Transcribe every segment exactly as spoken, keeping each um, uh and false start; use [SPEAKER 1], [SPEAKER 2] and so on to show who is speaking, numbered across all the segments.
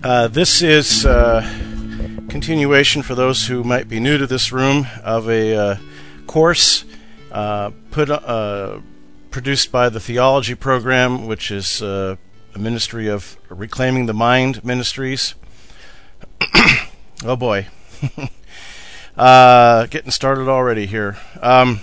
[SPEAKER 1] Uh, this is a continuation for those who might be new to this room of a uh, course uh, put uh, produced by the Theology Program, which is uh, a ministry of Reclaiming the Mind Ministries. Oh boy. uh, getting started already here. Um,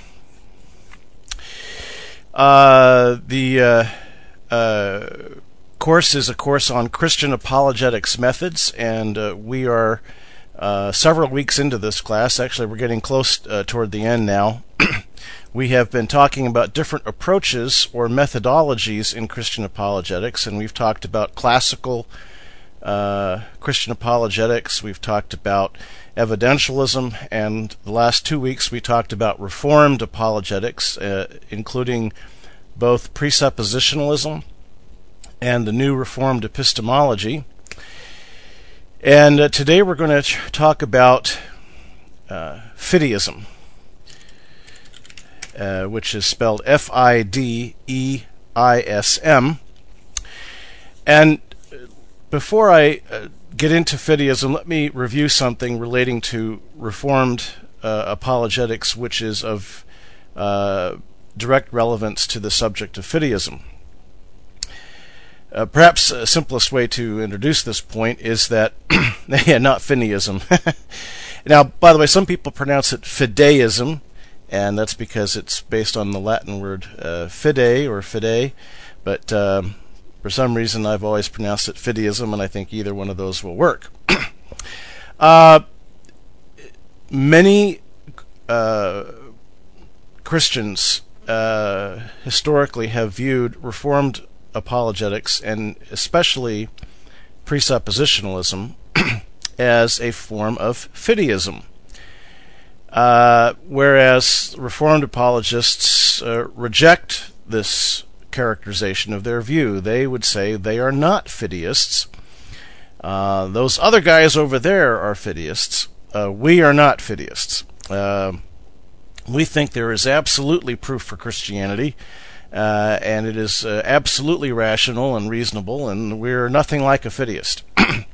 [SPEAKER 1] uh, the uh, uh, course is a course on Christian apologetics methods, and uh, we are uh, several weeks into this class. Actually, we're getting close uh, toward the end now. We have been talking about different approaches or methodologies in Christian apologetics, and we've talked about classical uh, Christian apologetics. We've talked about evidentialism, and the last two weeks we talked about Reformed apologetics, uh, including both presuppositionalism and the new Reformed epistemology. And uh, today we're going to talk about uh, fideism, uh, which is spelled F I D E I S M. And before I uh, get into fideism, let me review something relating to Reformed uh, apologetics, which is of uh, direct relevance to the subject of fideism. Uh, perhaps the simplest way to introduce this point is that, yeah, not fideism. Now, by the way, some people pronounce it fideism, and that's because it's based on the Latin word uh, fide or fide, but um, for some reason I've always pronounced it fideism, and I think either one of those will work. uh, many uh, Christians uh, historically have viewed Reformed apologetics, and especially presuppositionalism, as a form of fideism. Uh, whereas Reformed apologists uh, reject this characterization of their view. They would say they are not fideists. Uh, those other guys over there are fideists. Uh, we are not fideists. Uh, we think there is absolutely proof for Christianity, Uh, and it is uh, absolutely rational and reasonable, and we're nothing like a fideist.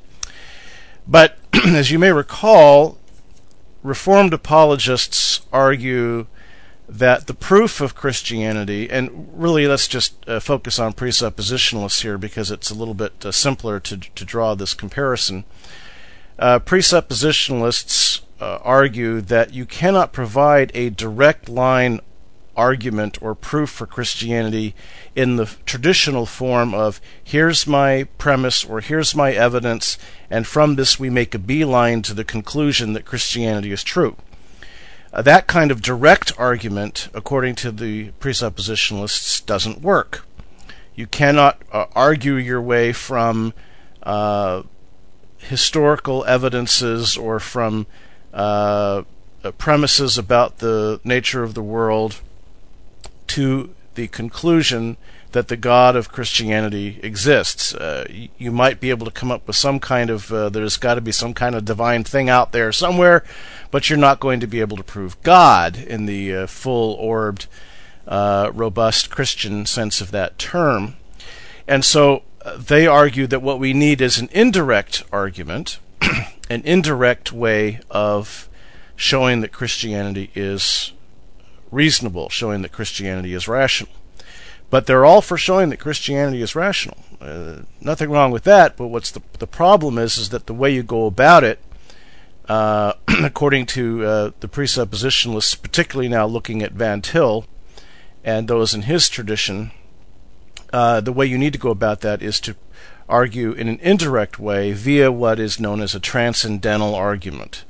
[SPEAKER 1] But, as you may recall, Reformed apologists argue that the proof of Christianity, and really let's just uh, focus on presuppositionalists here because it's a little bit uh, simpler to, to draw this comparison. Uh, presuppositionalists uh, argue that you cannot provide a direct line argument or proof for Christianity in the traditional form of here's my premise or here's my evidence, and from this we make a beeline to the conclusion that Christianity is true. Uh, that kind of direct argument, according to the presuppositionalists, doesn't work. You cannot uh, argue your way from uh, historical evidences or from uh, uh, premises about the nature of the world to the conclusion that the God of Christianity exists. Uh, you, you might be able to come up with some kind of, uh, there's got to be some kind of divine thing out there somewhere, but you're not going to be able to prove God in the uh, full-orbed, uh, robust Christian sense of that term. And so uh, they argue that what we need is an indirect argument, an indirect way of showing that Christianity is reasonable, showing that Christianity is rational. But they're all for showing that Christianity is rational. Uh, nothing wrong with that, but what's the the problem is is that the way you go about it, uh, according to uh, the presuppositionalists, particularly now looking at Van Til and those in his tradition, uh, the way you need to go about that is to argue in an indirect way via what is known as a transcendental argument.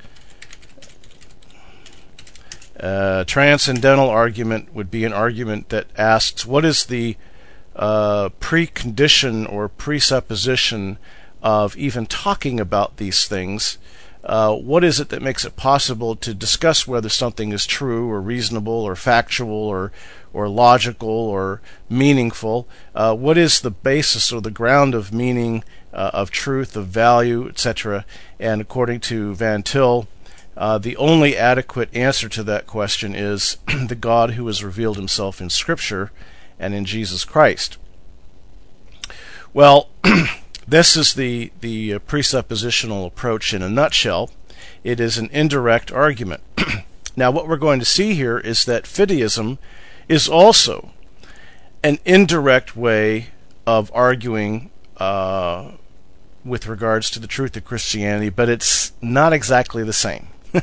[SPEAKER 1] A uh, transcendental argument would be an argument that asks what is the uh, precondition or presupposition of even talking about these things. Uh, what is it that makes it possible to discuss whether something is true or reasonable or factual or or logical or meaningful? Uh, what is the basis or the ground of meaning, uh, of truth, of value, et cetera? And according to Van Til, Uh, the only adequate answer to that question is the God who has revealed himself in Scripture and in Jesus Christ. Well, This is the, the uh, presuppositional approach in a nutshell. It is an indirect argument. Now, what we're going to see here is that fideism is also an indirect way of arguing uh, with regards to the truth of Christianity, but it's not exactly the same.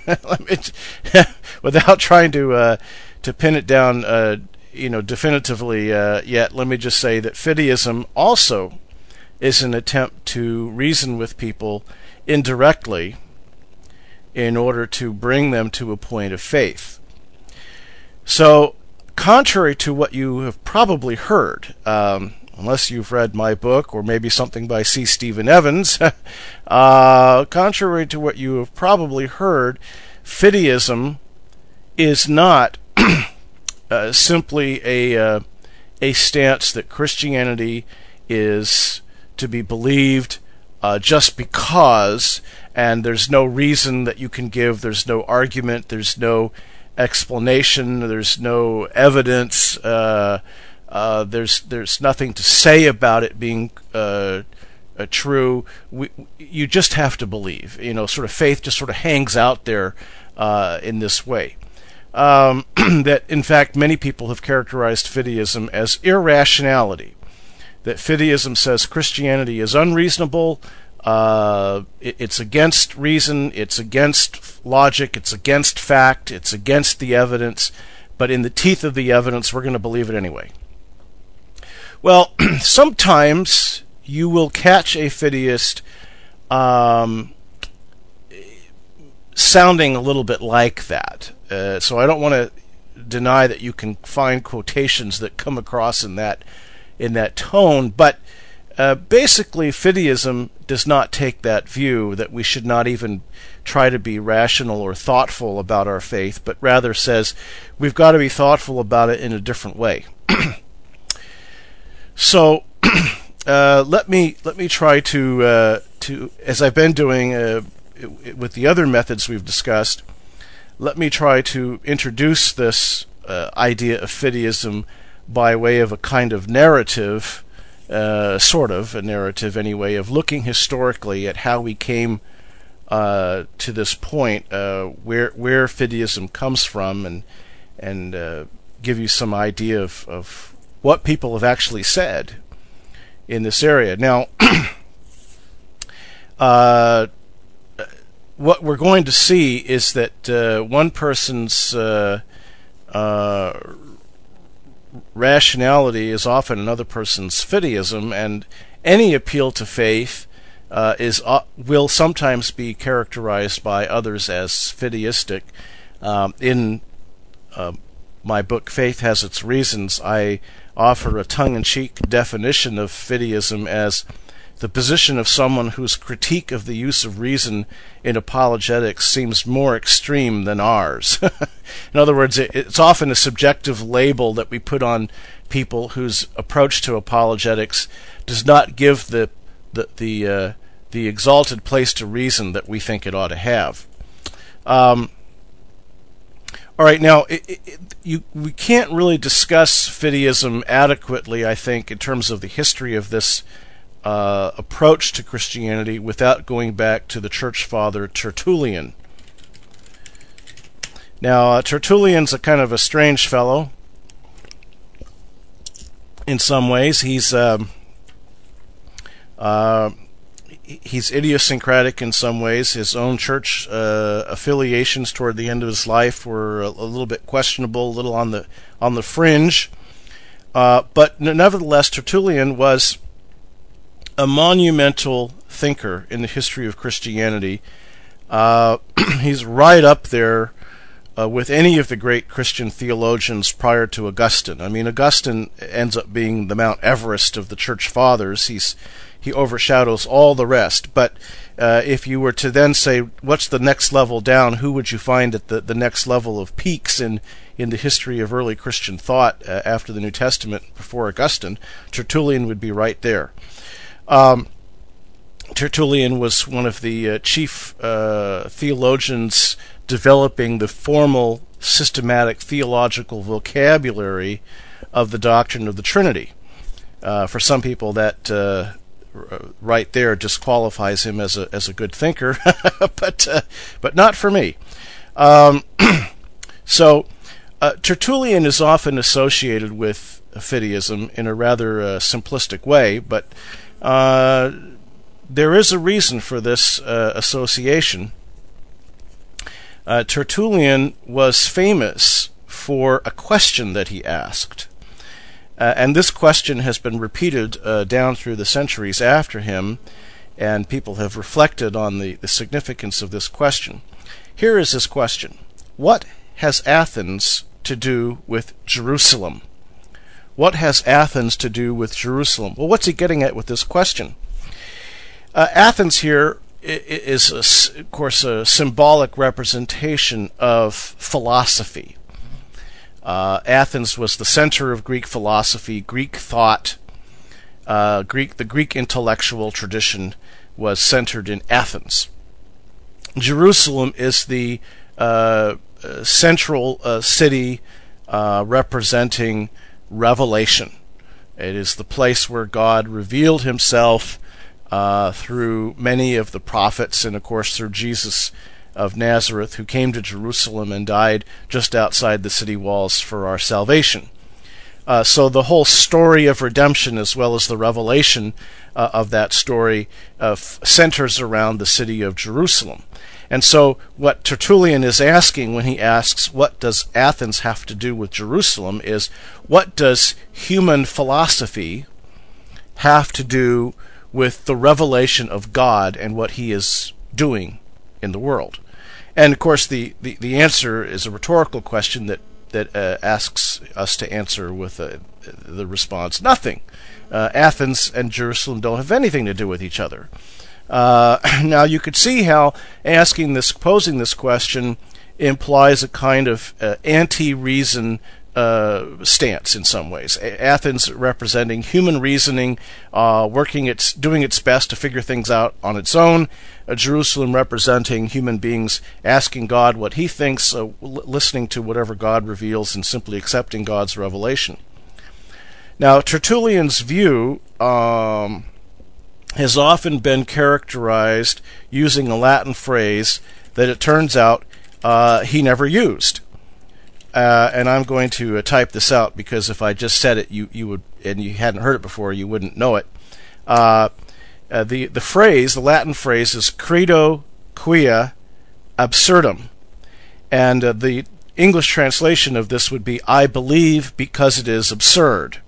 [SPEAKER 1] Without trying to uh, to pin it down, uh, you know, definitively uh, yet, let me just say that fideism also is an attempt to reason with people indirectly in order to bring them to a point of faith. So, contrary to what you have probably heard, um, unless you've read my book or maybe something by C. Stephen Evans, uh, contrary to what you have probably heard, fideism is not uh, simply a uh, a stance that Christianity is to be believed uh, just because, and there's no reason that you can give, there's no argument, there's no explanation, there's no evidence, uh, uh, there's there's nothing to say about it being uh, uh, true. We, you just have to believe. You know, sort of faith just sort of hangs out there uh, in this way. Um, that, in fact, many people have characterized fideism as irrationality. That fideism says Christianity is unreasonable, uh, it, it's against reason, it's against logic, it's against fact, it's against the evidence, but in the teeth of the evidence, we're going to believe it anyway. Well, sometimes you will catch a fideist um, sounding a little bit like that. Uh, so I don't want to deny that you can find quotations that come across in that in that tone, but uh, basically fideism does not take that view that we should not even try to be rational or thoughtful about our faith, but rather says we've got to be thoughtful about it in a different way. So uh, let me let me try to uh, to as I've been doing uh, with the other methods we've discussed. Let me try to introduce this uh, idea of fideism by way of a kind of narrative, uh, sort of a narrative anyway, of looking historically at how we came uh, to this point, uh, where where fideism comes from, and and uh, give you some idea of, of what people have actually said in this area. Now, uh, what we're going to see is that uh, one person's uh, uh, rationality is often another person's fideism, and any appeal to faith uh, is uh, will sometimes be characterized by others as fideistic. Um, in uh, my book, Faith Has Its Reasons, I offer a tongue-in-cheek definition of fideism as the position of someone whose critique of the use of reason in apologetics seems more extreme than ours. In other words, it, it's often a subjective label that we put on people whose approach to apologetics does not give the the the, uh, the exalted place to reason that we think it ought to have. Um, all right, now it, it, you we can't really discuss fideism adequately, I think, in terms of the history of this Uh, approach to Christianity without going back to the church father Tertullian. Now, uh, Tertullian's a kind of a strange fellow in some ways. He's um, uh, he's idiosyncratic in some ways. His own church uh, affiliations toward the end of his life were a, a little bit questionable, a little on the on the fringe. Uh, but nevertheless, Tertullian was a monumental thinker in the history of Christianity. Uh, he's right up there uh, with any of the great Christian theologians prior to Augustine. I mean, Augustine ends up being the Mount Everest of the Church Fathers. He's he overshadows all the rest. But uh, if you were to then say, what's the next level down, who would you find at the, the next level of peaks in, in the history of early Christian thought uh, after the New Testament, before Augustine? Tertullian would be right there. Um, Tertullian was one of the uh, chief uh, theologians developing the formal, systematic theological vocabulary of the doctrine of the Trinity. Uh, for some people, that uh, right there disqualifies him as a as a good thinker, but uh, but not for me. Um, so uh, Tertullian is often associated with fideism in a rather uh, simplistic way, but uh, there is a reason for this uh, association. Uh, Tertullian was famous for a question that he asked. Uh, and this question has been repeated uh, down through the centuries after him, and people have reflected on the, the significance of this question. Here is his question. What has Athens to do with Jerusalem? What has Athens to do with Jerusalem? Well, what's he getting at with this question? Uh, Athens here is, a, of course, a symbolic representation of philosophy. Uh, Athens was the center of Greek philosophy, Greek thought. Uh, Greek, the Greek intellectual tradition was centered in Athens. Jerusalem is the uh, uh, central uh, city uh, representing revelation. It is the place where God revealed himself uh, through many of the prophets, and of course through Jesus of Nazareth, who came to Jerusalem and died just outside the city walls for our salvation. Uh, so the whole story of redemption, as well as the revelation uh, of that story, uh, f- centers around the city of Jerusalem. And so what Tertullian is asking when he asks, what does Athens have to do with Jerusalem, is what does human philosophy have to do with the revelation of God and what he is doing in the world? And of course, the, the, the answer is a rhetorical question that that uh, asks us to answer with uh, the response: nothing. Uh, Athens and Jerusalem don't have anything to do with each other. Uh, now, you could see how asking this, posing this question, implies a kind of uh, anti-reason uh, stance in some ways. Athens representing human reasoning, uh, working its, doing its best to figure things out on its own. Uh, Jerusalem representing human beings asking God what he thinks, uh, l- listening to whatever God reveals, and simply accepting God's revelation. Now, Tertullian's view um, has often been characterized using a Latin phrase that it turns out uh, he never used. Uh, and I'm going to uh, type this out, because if I just said it, you, you would, and you hadn't heard it before, you wouldn't know it. Uh, uh, the the phrase, the Latin phrase, is credo quia absurdum, and uh, the English translation of this would be "I believe because it is absurd."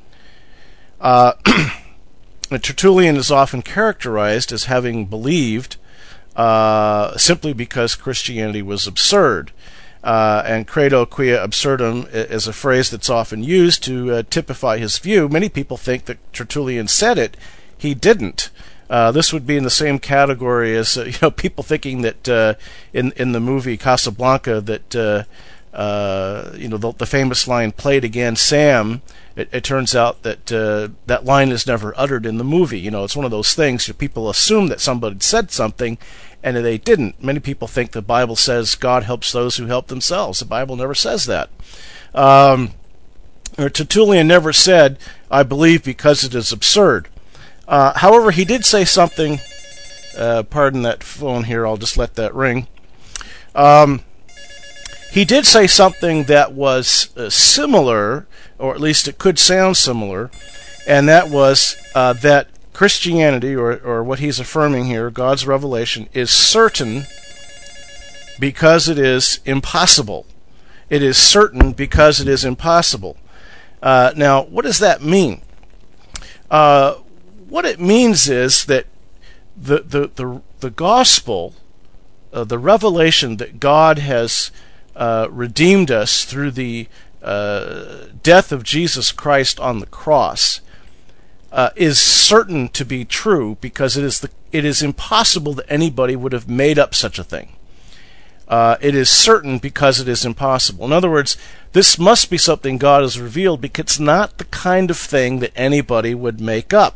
[SPEAKER 1] Uh, Tertullian is often characterized as having believed uh, simply because Christianity was absurd. Uh, and credo quia absurdum is a phrase that's often used to uh, typify his view. Many people think that Tertullian said it. He didn't. Uh, this would be in the same category as uh, you know people thinking that uh, in in the movie Casablanca that uh, uh, you know the, the famous line "Play it again, Sam." It, it turns out that uh, that line is never uttered in the movie. You know, it's one of those things that people assume that somebody said something, and they didn't. Many people think the Bible says God helps those who help themselves. The Bible never says that. Um, Tertullian never said, "I believe because it is absurd." Uh, however, he did say something. Uh, pardon that phone here. I'll just let that ring. Um, he did say something that was uh, similar, or at least it could sound similar, and that was uh, that Christianity, or, or what he's affirming here, God's revelation, is certain because it is impossible. It is certain because it is impossible. Uh, now, what does that mean? Uh, what it means is that the the the, the gospel, uh, the revelation that God has uh, redeemed us through the uh, death of Jesus Christ on the cross, Uh, is certain to be true because it is the it is impossible that anybody would have made up such a thing. Uh, it is certain because it is impossible. In other words, this must be something God has revealed, because it's not the kind of thing that anybody would make up.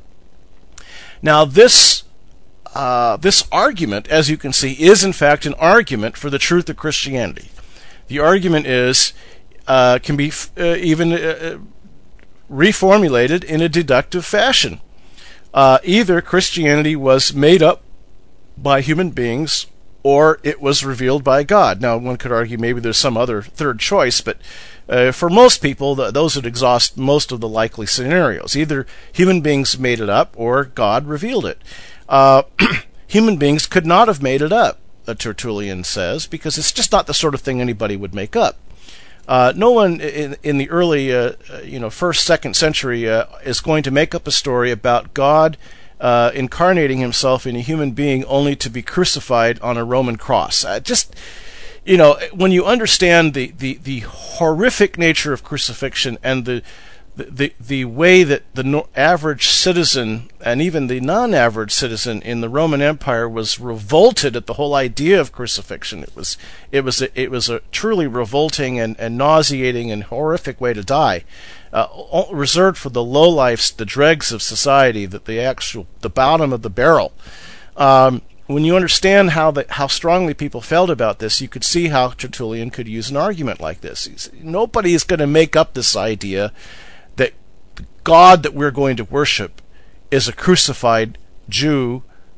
[SPEAKER 1] Now, this uh, this argument, as you can see, is in fact an argument for the truth of Christianity. The argument is uh, can be uh, even Uh, reformulated in a deductive fashion. Uh, either Christianity was made up by human beings, or it was revealed by God. Now, one could argue maybe there's some other third choice, but uh, for most people, th- those would exhaust most of the likely scenarios. Either human beings made it up, or God revealed it. Uh, human beings could not have made it up, uh, Tertullian says, because it's just not the sort of thing anybody would make up. Uh, no one in, in the early, uh, you know, first, second century uh, is going to make up a story about God uh, incarnating himself in a human being only to be crucified on a Roman cross. Uh, just, you know, when you understand the, the, the horrific nature of crucifixion and the the the way that the no- average citizen and even the non-average citizen in the Roman Empire was revolted at the whole idea of crucifixion. It was it was a, it was a truly revolting and, and nauseating and horrific way to die, uh, reserved for the lowlifes, the dregs of society, that the actual the bottom of the barrel. Um, when you understand how the, how strongly people felt about this, you could see how Tertullian could use an argument like this. He's, nobody is going to make up this idea that the God that we're going to worship is a crucified Jew,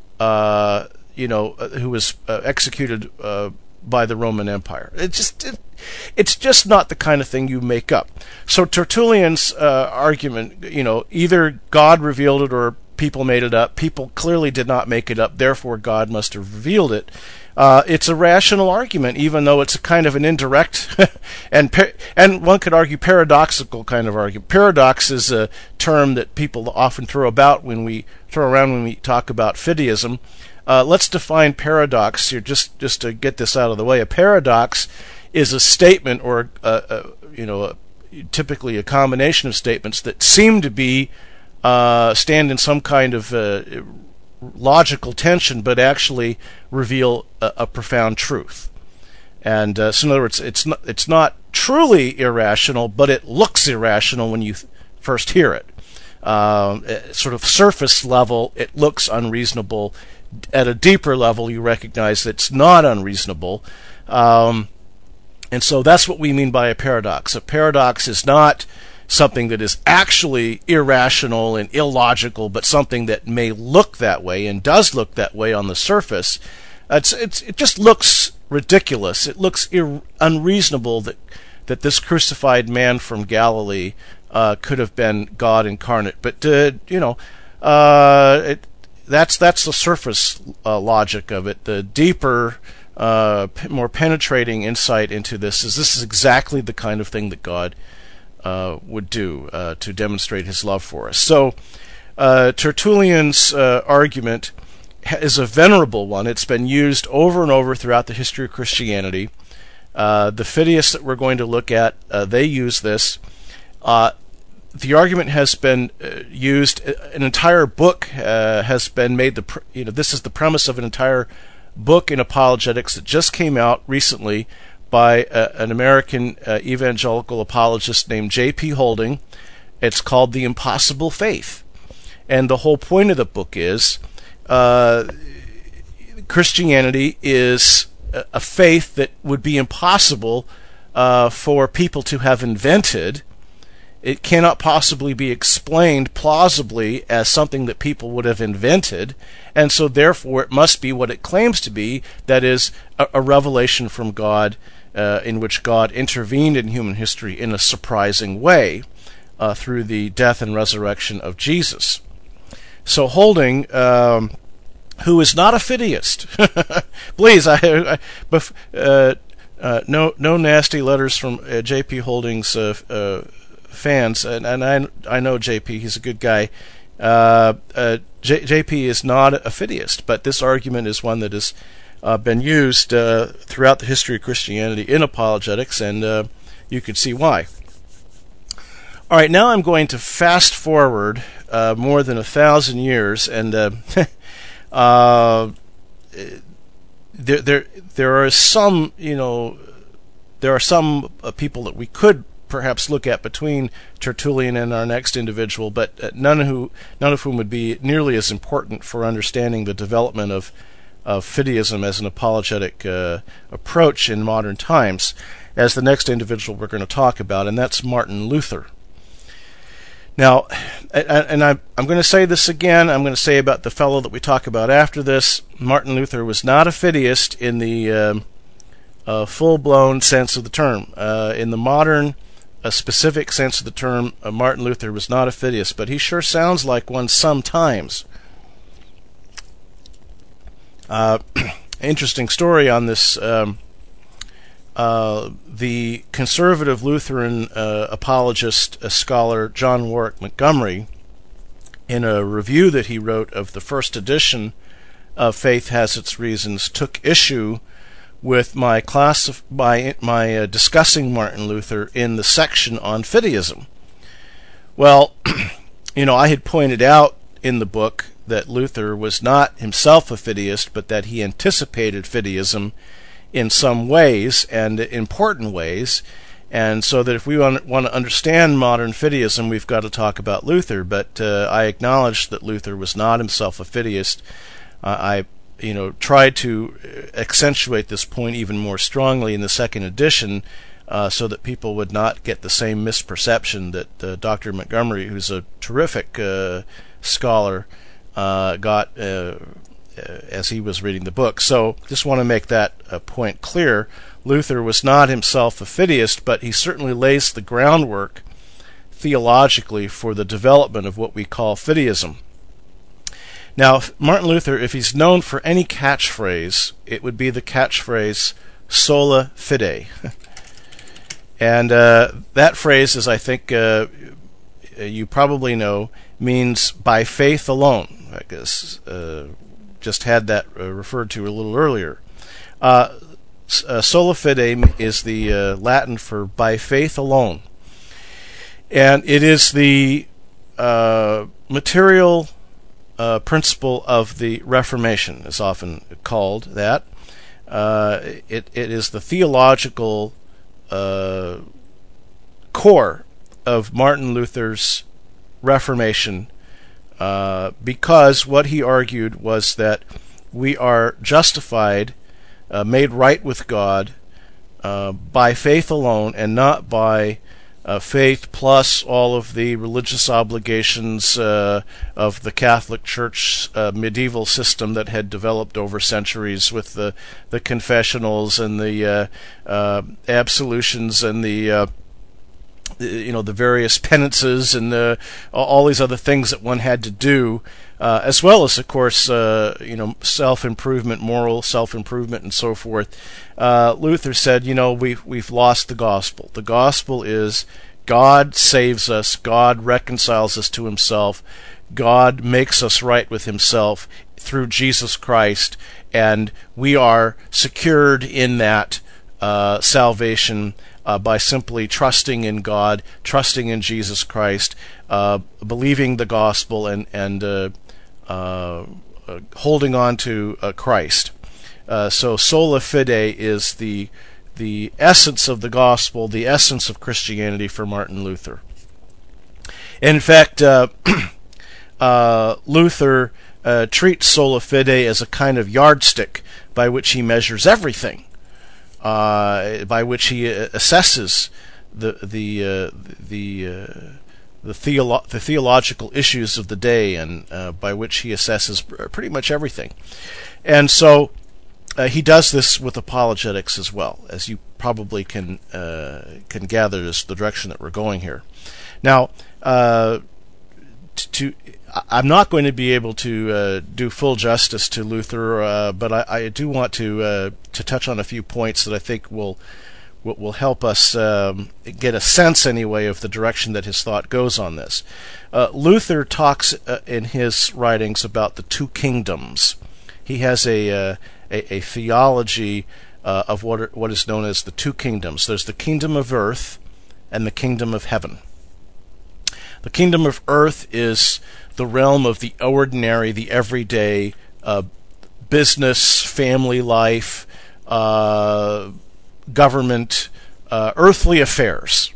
[SPEAKER 1] uh, you know, who was uh, executed uh, by the Roman Empire. It just, it, it's just not the kind of thing you make up. So Tertullian's uh, argument, you know, either God revealed it or people made it up. People clearly did not make it up, therefore God must have revealed it. Uh, it's a rational argument, even though it's a kind of an indirect and par- and one could argue paradoxical kind of argument. Paradox is a term that people often throw about when we throw around when we talk about fideism. Uh, let's define paradox here, just just to get this out of the way. A paradox is a statement, or a, a, you know, a, typically a combination of statements that seem to be uh, stand in some kind of uh, logical tension, but actually reveal a, a profound truth. And uh, so, in other words, it's not it's not truly irrational, but it looks irrational when you th- first hear it. Um, sort of surface level, it looks unreasonable. At a deeper level, you recognize that it's not unreasonable. Um, and so that's what we mean by a paradox. A paradox is not something that is actually irrational and illogical, but something that may look that way and does look that way on the surface. It's, it's, it just looks ridiculous. It looks ir- unreasonable that that this crucified man from Galilee uh, could have been God incarnate. But uh, you know, uh, it, that's that's the surface uh, logic of it. The deeper, uh, p- more penetrating insight into this is this is exactly the kind of thing that God Uh, would do uh, to demonstrate his love for us. So uh, Tertullian's uh, argument is a venerable one. It's been used over and over throughout the history of Christianity. Uh, the Fideists that we're going to look at, uh, they use this. Uh, the argument has been uh, used. An entire book uh, has been made. The pr- you know this is the premise of an entire book in apologetics that just came out recently by uh, an American uh, evangelical apologist named J P Holding. It's called The Impossible Faith. And the whole point of the book is uh, Christianity is a, a faith that would be impossible uh, for people to have invented. It cannot possibly be explained plausibly as something that people would have invented, and so therefore it must be what it claims to be, that is, a, a revelation from God uh, in which God intervened in human history in a surprising way uh, through the death and resurrection of Jesus. So Holding, um, who is not a fideist, please, I, I bef- uh, uh, no no nasty letters from uh, J P Holding's uh, uh, fans, and, and I I know J P, he's a good guy. Uh, uh, J, JP is not a fideist, but this argument is one that has uh, been used uh, throughout the history of Christianity in apologetics, and uh, you can see why. All right, now I'm going to fast forward uh, more than a thousand years, and uh, uh, there there there are some you know there are some uh, people that we could perhaps look at between Tertullian and our next individual, but uh, none who none of whom would be nearly as important for understanding the development of of fideism as an apologetic uh, approach in modern times as the next individual we're going to talk about, and that's Martin Luther. Now, and I, I'm going to say this again, I'm going to say about the fellow that we talk about after this, Martin Luther was not a fideist in the uh, uh, full-blown sense of the term. Uh, in the modern, uh, specific sense of the term, uh, Martin Luther was not a fideist, but he sure sounds like one sometimes. Uh, interesting story on this. Um, Uh, the conservative Lutheran uh, apologist uh, scholar John Warwick Montgomery, in a review that he wrote of the first edition of Faith Has Its Reasons, took issue with my class of, my, my uh, discussing Martin Luther in the section on fideism. Well, you know, I had pointed out in the book that Luther was not himself a fideist, but that he anticipated fideism in some ways, and important ways, and so that if we want, want to understand modern fideism, we've got to talk about Luther. But uh, I acknowledge that Luther was not himself a fideist. Uh, I, you know, tried to accentuate this point even more strongly in the second edition, uh, so that people would not get the same misperception that uh, Doctor Montgomery, who's a terrific uh, scholar, uh, got Uh, as he was reading the book. So just want to make that uh, point clear. Luther was not himself a fideist, but he certainly lays the groundwork theologically for the development of what we call fideism. Now, Martin Luther, if he's known for any catchphrase, it would be the catchphrase sola fide. And uh, that phrase, as I think uh, you probably know, means by faith alone. I guess uh, just had that uh, referred to a little earlier. Uh, uh, sola fide is the uh, Latin for by faith alone. And it is the uh, material uh, principle of the Reformation, is often called that. Uh, it, it is the theological uh, core of Martin Luther's Reformation, Uh, because what he argued was that we are justified, uh, made right with God, uh, by faith alone, and not by uh, faith plus all of the religious obligations uh, of the Catholic Church uh, medieval system that had developed over centuries with the, the confessionals and the uh, uh, absolutions and the uh, you know, the various penances and the, all these other things that one had to do, uh, as well as, of course, uh, you know, self-improvement, moral self-improvement, and so forth. Uh, Luther said, you know, we've we've lost the gospel. The gospel is God saves us, God reconciles us to Himself, God makes us right with Himself through Jesus Christ, and we are secured in that uh, salvation Uh, by simply trusting in God, trusting in Jesus Christ, uh, believing the gospel, and and uh, uh, uh, holding on to uh, Christ. Uh, so sola fide is the the essence of the gospel, the essence of Christianity for Martin Luther. In fact, uh, uh, Luther uh, treats sola fide as a kind of yardstick by which he measures everything. Uh, by which he uh, assesses the the uh, the uh, the, theolo- the theological issues of the day, and uh, by which he assesses pr- pretty much everything. And so uh, he does this with apologetics as well, as you probably can uh, can gather is the direction that we're going here. Now, uh, to, to I'm not going to be able to uh, do full justice to Luther, uh, but I, I do want to uh, to touch on a few points that I think will will, will help us um, get a sense, anyway, of the direction that his thought goes on this. Uh, Luther talks uh, in his writings about the two kingdoms. He has a uh, a, a theology uh, of what are, what is known as the two kingdoms. There's the kingdom of earth and the kingdom of heaven. The kingdom of earth is the realm of the ordinary, the everyday uh, business, family life, uh, government, uh, earthly affairs.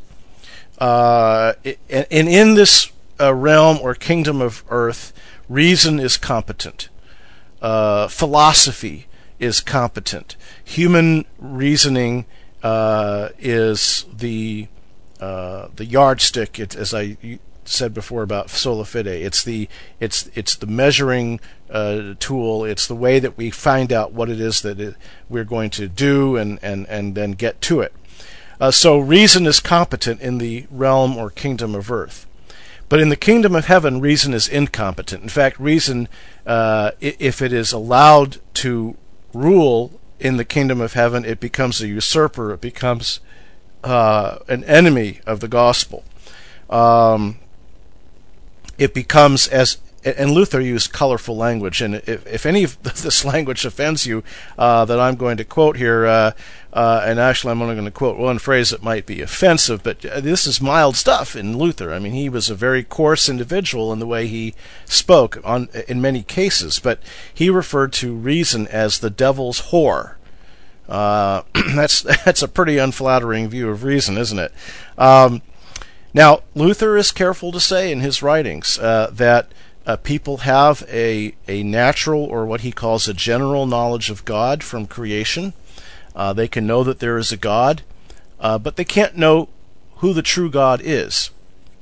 [SPEAKER 1] Uh, and in this uh, realm or kingdom of earth, reason is competent. Uh, philosophy is competent. Human reasoning uh, is the uh, the yardstick, it, as I said before about sola fide. It's the it's it's the measuring uh, tool. It's the way that we find out what it is that it, we're going to do and, and, and then get to it. Uh, so reason is competent in the realm or kingdom of earth. But in the kingdom of heaven, reason is incompetent. In fact, reason, uh, if it is allowed to rule in the kingdom of heaven, it becomes a usurper. It becomes uh, an enemy of the gospel. Um, it becomes as, and Luther used colorful language, and if, if any of this language offends you, uh, that I'm going to quote here, uh, uh, and actually I'm only going to quote one phrase that might be offensive, but this is mild stuff in Luther. I mean, he was a very coarse individual in the way he spoke on in many cases, but he referred to reason as the devil's whore. Uh, that's that's a pretty unflattering view of reason, isn't it? Um, now, Luther is careful to say in his writings uh, that Uh, people have a, a natural, or what he calls a general knowledge of God from creation. Uh, they can know that there is a God, uh, but they can't know who the true God is.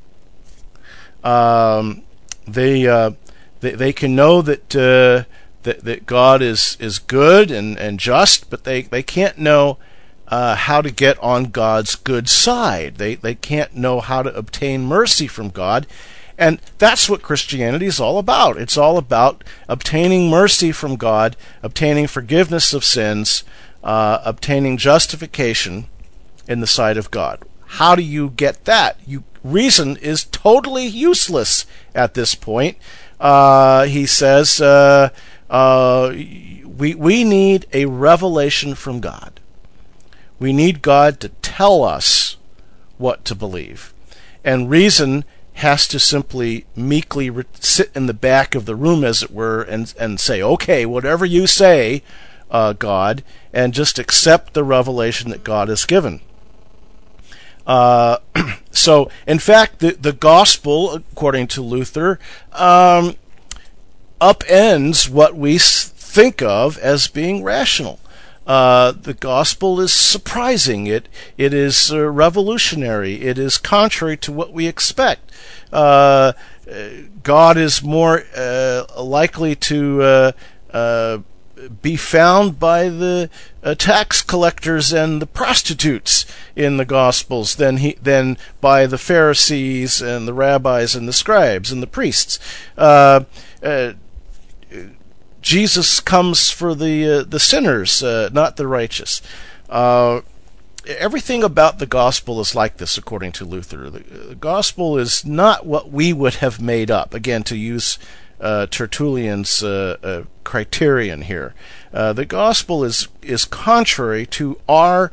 [SPEAKER 1] Um, they, uh, they they can know that uh, that, that God is, is good and, and just, but they, they can't know uh, how to get on God's good side. They they can't know how to obtain mercy from God. And that's what Christianity is all about. It's all about obtaining mercy from God, obtaining forgiveness of sins, uh, obtaining justification in the sight of God. How do you get that? You, reason is totally useless at this point. Uh, he says uh, uh, we we need a revelation from God. We need God to tell us what to believe, and reason has to simply meekly re- sit in the back of the room, as it were, and and say, okay, whatever you say, uh, God, and just accept the revelation that God has given. Uh, so, in fact, the, the gospel, according to Luther, um, upends what we s- think of as being rational. Uh, the gospel is surprising. It it is uh, revolutionary. It is contrary to what we expect. Uh, God is more uh, likely to uh, uh, be found by the uh, tax collectors and the prostitutes in the Gospels than he than by the Pharisees and the rabbis and the scribes and the priests. Uh, uh, Jesus comes for the uh, the sinners, uh, not the righteous. Uh, everything about the gospel is like this, according to Luther. The, the gospel is not what we would have made up. Again, to use uh, Tertullian's uh, uh, criterion here, uh, the gospel is is contrary to our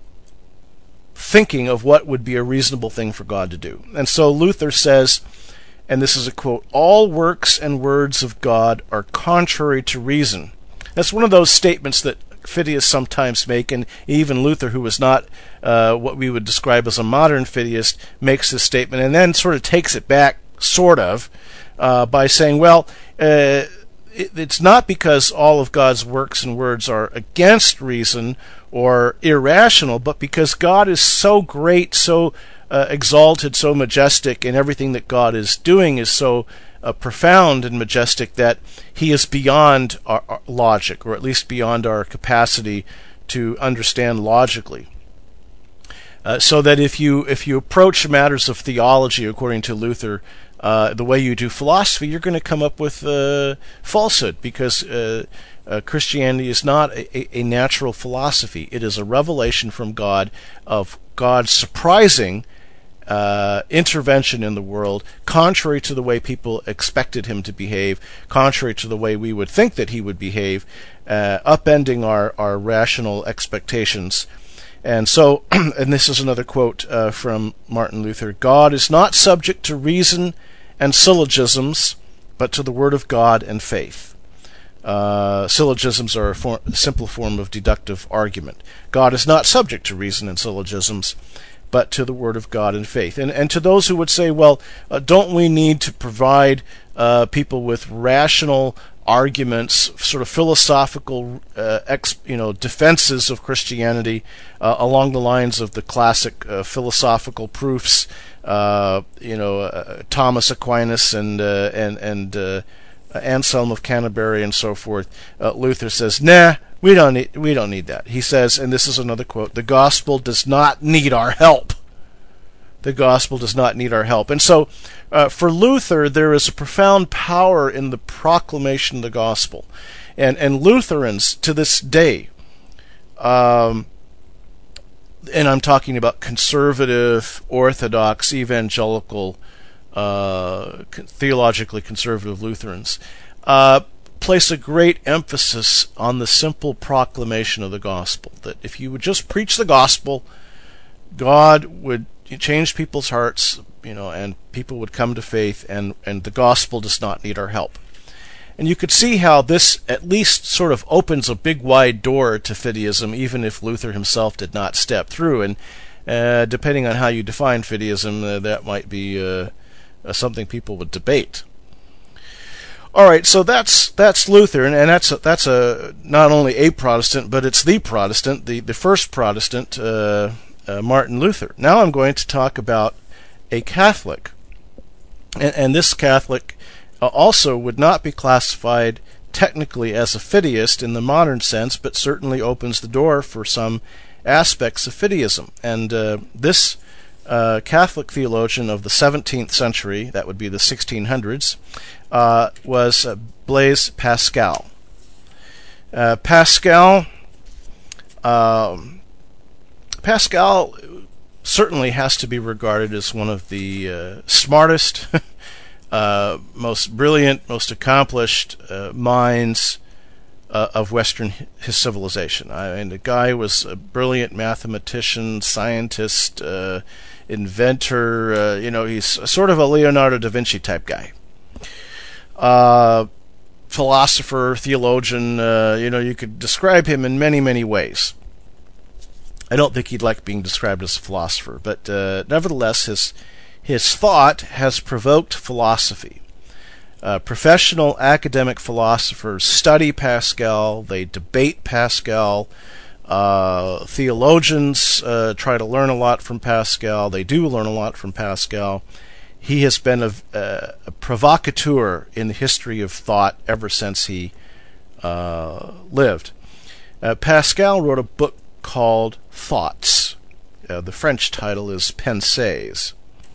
[SPEAKER 1] thinking of what would be a reasonable thing for God to do. And so Luther says, and this is a quote, all works and words of God are contrary to reason. That's one of those statements that Fideists sometimes make, and even Luther, who was not uh, what we would describe as a modern Fideist, makes this statement and then sort of takes it back, sort of, uh, by saying, well, uh, it, it's not because all of God's works and words are against reason or irrational, but because God is so great, so Uh, exalted, so majestic, and everything that God is doing is so uh, profound and majestic that he is beyond our, our logic, or at least beyond our capacity to understand logically. Uh, so that if you if you approach matters of theology according to Luther uh, the way you do philosophy, you're going to come up with uh, falsehood, because uh, uh, Christianity is not a, a natural philosophy. It is a revelation from God of God's surprising Uh, intervention in the world, contrary to the way people expected him to behave, contrary to the way we would think that he would behave, uh, upending our, our rational expectations. And so, and this is another quote uh, from Martin Luther, God is not subject to reason and syllogisms, but to the word of God and faith. Uh, syllogisms are a, for, a simple form of deductive argument. God is not subject to reason and syllogisms, but to the word of God and faith. And and to those who would say, well, uh, don't we need to provide uh, people with rational arguments, sort of philosophical, uh, ex, you know, defenses of Christianity uh, along the lines of the classic uh, philosophical proofs. Uh, you know, uh, Thomas Aquinas and uh, and and uh, Anselm of Canterbury and so forth. Uh, Luther says, "Nah, we don't need we don't need that." He says, and this is another quote: "The gospel does not need our help. The gospel does not need our help." And so, uh, for Luther, there is a profound power in the proclamation of the gospel, and and Lutherans to this day, um, and I'm talking about conservative, orthodox, evangelical, uh, theologically conservative Lutherans, uh, place a great emphasis on the simple proclamation of the gospel. That if you would just preach the gospel, God would change people's hearts, you know, and people would come to faith, and, and the gospel does not need our help. And you could see how this at least sort of opens a big wide door to fideism, even if Luther himself did not step through. And uh, depending on how you define fideism, uh, that might be uh, uh, something people would debate. All right, so that's that's Luther, and, and that's a, that's a not only a Protestant, but it's the Protestant, the the first Protestant. Uh, Uh, Martin Luther. Now I'm going to talk about a Catholic, and, and this Catholic uh, also would not be classified technically as a fideist in the modern sense, but certainly opens the door for some aspects of fideism. And uh, this uh, Catholic theologian of the seventeenth century, that would be the sixteen hundreds, uh, was uh, Blaise Pascal. Uh, Pascal um, Pascal certainly has to be regarded as one of the uh, smartest, uh, most brilliant, most accomplished uh, minds uh, of Western his civilization. I mean, the guy was a brilliant mathematician, scientist, uh, inventor. Uh, you know, he's sort of a Leonardo da Vinci type guy. Uh, philosopher, theologian. Uh, you know, you could describe him in many, many ways. I don't think he'd like being described as a philosopher, but uh, nevertheless, his his thought has provoked philosophy. Uh, professional academic philosophers study Pascal, they debate Pascal. Uh, theologians uh, try to learn a lot from Pascal. They do learn a lot from Pascal. He has been a, a, a provocateur in the history of thought ever since he uh, lived. Uh, Pascal wrote a book called Thoughts. Uh, the French title is Pensées.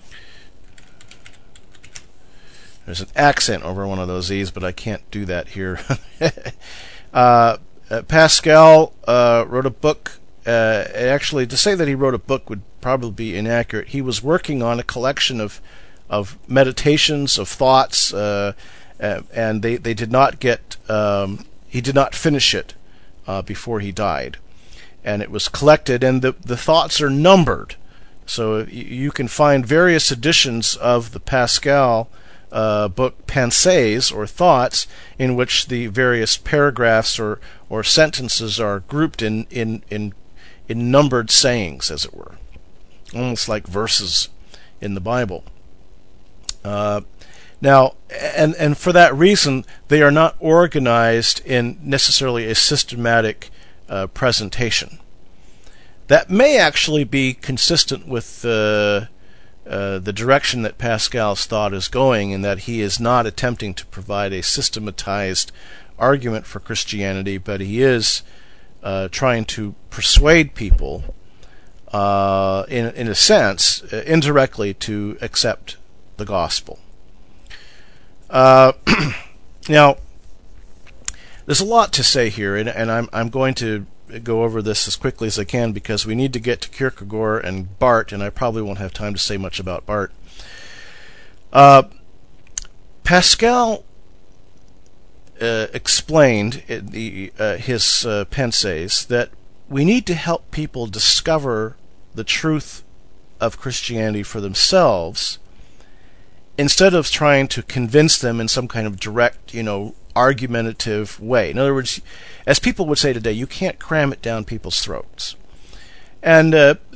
[SPEAKER 1] There's an accent over one of those E's, but I can't do that here. uh, uh, Pascal uh, wrote a book. Uh, actually, to say that he wrote a book would probably be inaccurate. He was working on a collection of of meditations, of thoughts, uh, uh, and they, they did not get. Um, he did not finish it uh, before he died. And it was collected, and the, the thoughts are numbered. So you, you can find various editions of the Pascal uh, book Pensées, or Thoughts, in which the various paragraphs or, or sentences are grouped in, in, in, in numbered sayings, as it were. Almost like verses in the Bible. Uh, now, and, and for that reason, they are not organized in necessarily a systematic Uh, presentation. That may actually be consistent with uh, uh, the direction that Pascal's thought is going, in that he is not attempting to provide a systematized argument for Christianity, but he is uh, trying to persuade people, uh, in, in a sense, uh, indirectly, to accept the gospel. Uh, now, there's a lot to say here, and, and I'm I'm going to go over this as quickly as I can, because we need to get to Kierkegaard and Barth, and I probably won't have time to say much about Barth. Uh, Pascal uh, explained in the, uh, his uh, Pensées that we need to help people discover the truth of Christianity for themselves, instead of trying to convince them in some kind of direct, you know, argumentative way. In other words, as people would say today, you can't cram it down people's throats. And uh,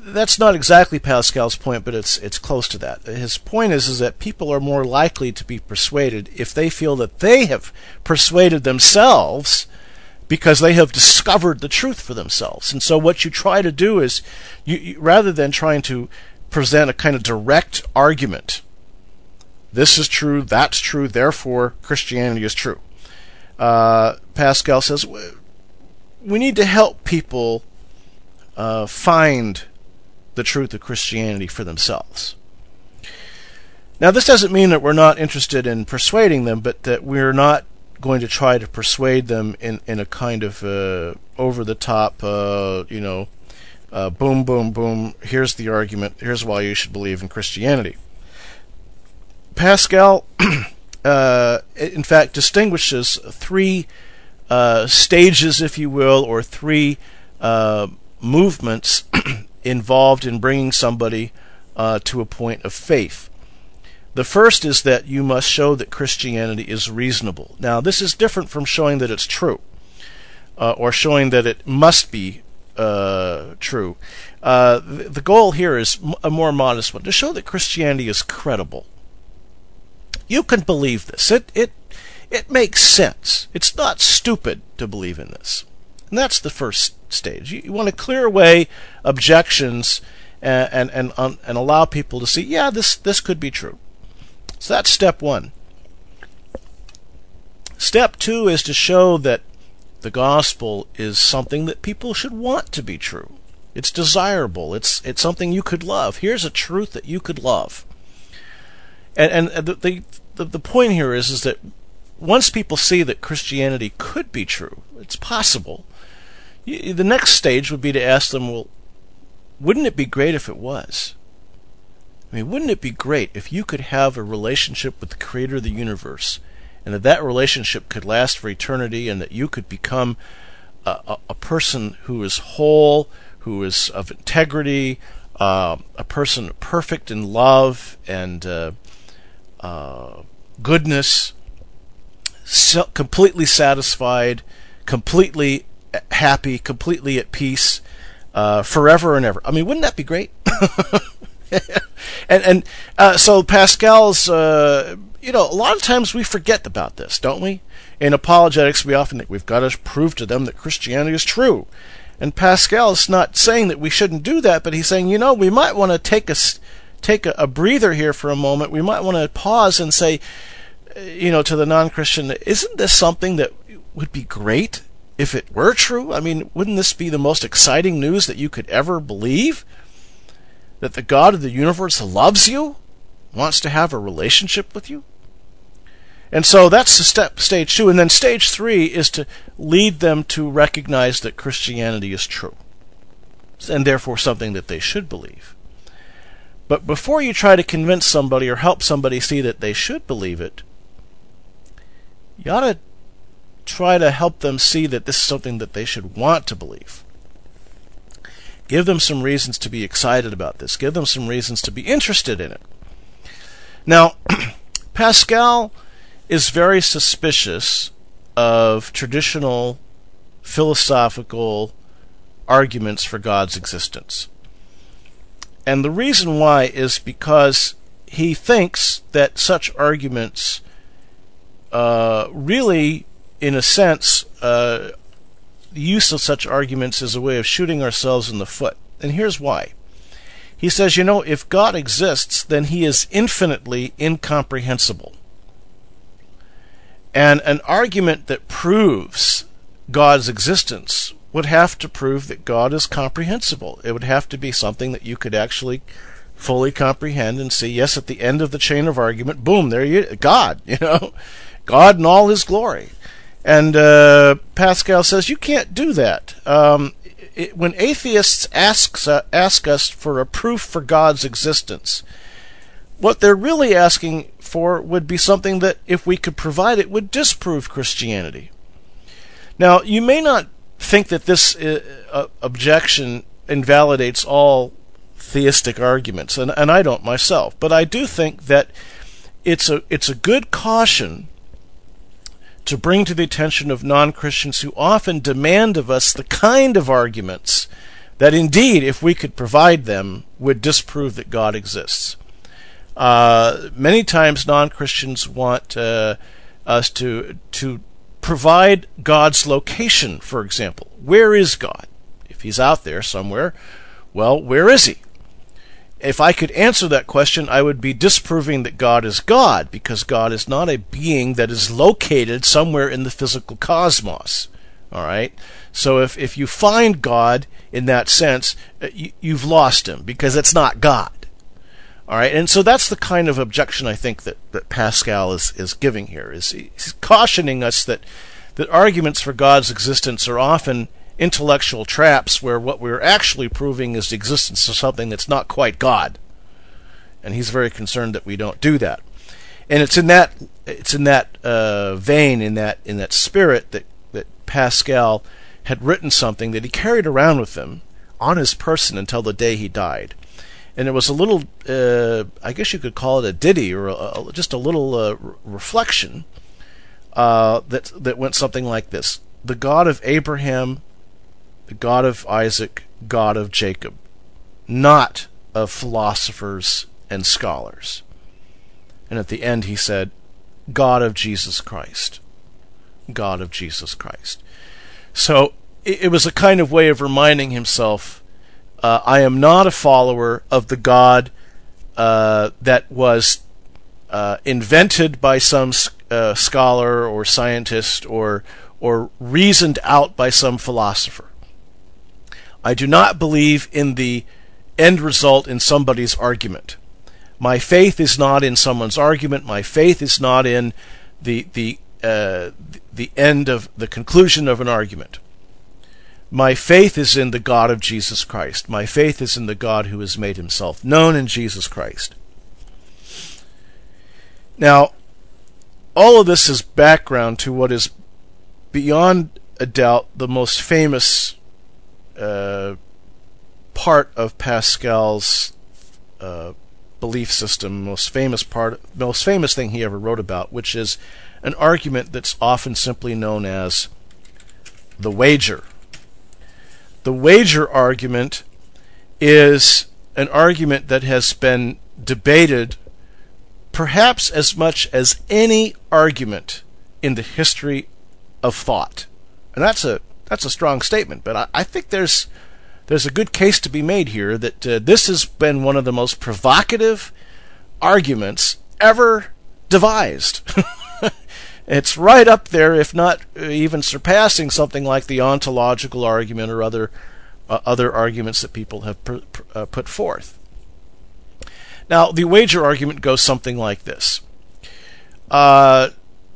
[SPEAKER 1] that's not exactly Pascal's point, but it's it's close to that. His point is is that people are more likely to be persuaded if they feel that they have persuaded themselves because they have discovered the truth for themselves. And so what you try to do is, you, you rather than trying to present a kind of direct argument, this is true, that's true, therefore Christianity is true. Uh, Pascal says we need to help people uh, find the truth of Christianity for themselves. Now, this doesn't mean that we're not interested in persuading them, but that we're not going to try to persuade them in, in a kind of uh, over-the-top, uh, you know, uh, boom, boom, boom, here's the argument, here's why you should believe in Christianity. Pascal, uh, in fact, distinguishes three uh, stages, if you will, or three uh, movements involved in bringing somebody uh, to a point of faith. The first is that you must show that Christianity is reasonable. Now, this is different from showing that it's true, uh, or showing that it must be uh, true. Uh, the, the goal here is a more modest one, to show that Christianity is credible. You can believe this. It, it, it makes sense. It's not stupid to believe in this. And that's the first stage. You, you want to clear away objections and, and, and, um, and allow people to see, yeah, this, this could be true. So that's step one. Step two is to show that the gospel is something that people should want to be true. It's desirable. It's it's something you could love. Here's a truth that you could love. And and the the, the, the point here is, is that once people see that Christianity could be true, it's possible, you, the next stage would be to ask them, well, wouldn't it be great if it was? I mean, wouldn't it be great if you could have a relationship with the Creator of the universe, and that that relationship could last for eternity, and that you could become a, a, a person who is whole, who is of integrity, uh, a person perfect in love and uh, uh, goodness, so completely satisfied, completely happy, completely at peace, uh, forever and ever. I mean, wouldn't that be great? and and uh, so Pascal's, uh, you know, a lot of times we forget about this, don't we? In apologetics, we often think we've got to prove to them that Christianity is true. And Pascal is not saying that we shouldn't do that, but he's saying, you know, we might want to take a, take a, a breather here for a moment. We might want to pause and say, you know, to the non-Christian, isn't this something that would be great if it were true? I mean, wouldn't this be the most exciting news that you could ever believe? That the God of the universe loves you, wants to have a relationship with you? And so that's the step, stage two. And then stage three is to lead them to recognize that Christianity is true, and therefore something that they should believe. But before you try to convince somebody or help somebody see that they should believe it, you ought to try to help them see that this is something that they should want to believe. Give them some reasons to be excited about this. Give them some reasons to be interested in it. Now, Pascal is very suspicious of traditional philosophical arguments for God's existence. And the reason why is because he thinks that such arguments uh, really, in a sense, uh, the use of such arguments is a way of shooting ourselves in the foot. And here's why. He says, you know, if God exists, then he is infinitely incomprehensible. And an argument that proves God's existence would have to prove that God is comprehensible. It would have to be something that you could actually fully comprehend and see, yes, at the end of the chain of argument, boom, there you God, you know, God in all his glory. And uh, Pascal says you can't do that. Um, it, when atheists asks, uh, ask us for a proof for God's existence, what they're really asking for would be something that, if we could provide it, would disprove Christianity. Now, you may not think that this uh, objection invalidates all theistic arguments, and, and I don't myself, but I do think that it's a it's a good caution to bring to the attention of non-Christians who often demand of us the kind of arguments that indeed, if we could provide them, would disprove that God exists. Uh, many times non-Christians want uh, us to to provide God's location, for example. Where is God? If he's out there somewhere, well, where is he? If I could answer that question, I would be disproving that God is God, because God is not a being that is located somewhere in the physical cosmos. All right? So if, if you find God in that sense, you, you've lost him, because it's not God. All right? And so that's the kind of objection I think that, that Pascal is, is giving here. Is he's cautioning us that, that arguments for God's existence are often intellectual traps where what we're actually proving is the existence of something that's not quite God. And he's very concerned that we don't do that. And it's in that it's in that uh, vein, in that in that spirit that, that Pascal had written something that he carried around with him on his person until the day he died. And it was a little, uh, I guess you could call it a ditty, or a, a, just a little uh, re- reflection uh, that that went something like this: the God of Abraham, the God of Isaac, God of Jacob, not of philosophers and scholars. And at the end he said, God of Jesus Christ. God of Jesus Christ. So it, it was a kind of way of reminding himself, uh, I am not a follower of the God uh, that was uh, invented by some uh, scholar or scientist or or reasoned out by some philosopher. I do not believe in the end result in somebody's argument. My faith is not in someone's argument. My faith is not in the the uh, the end of the conclusion of an argument. My faith is in the God of Jesus Christ. My faith is in the God who has made himself known in Jesus Christ. Now, all of this is background to what is beyond a doubt the most famous uh, part of Pascal's uh, belief system, most famous part, most famous thing he ever wrote about, which is an argument that's often simply known as the wager. The wager argument is an argument that has been debated perhaps as much as any argument in the history of thought. And that's a that's a strong statement, but I, I think there's there's a good case to be made here that uh, this has been one of the most provocative arguments ever devised. It's right up there, if not even surpassing something like the ontological argument or other uh, other arguments that people have pr- pr- uh, put forth. Now, the wager argument goes something like this. Uh,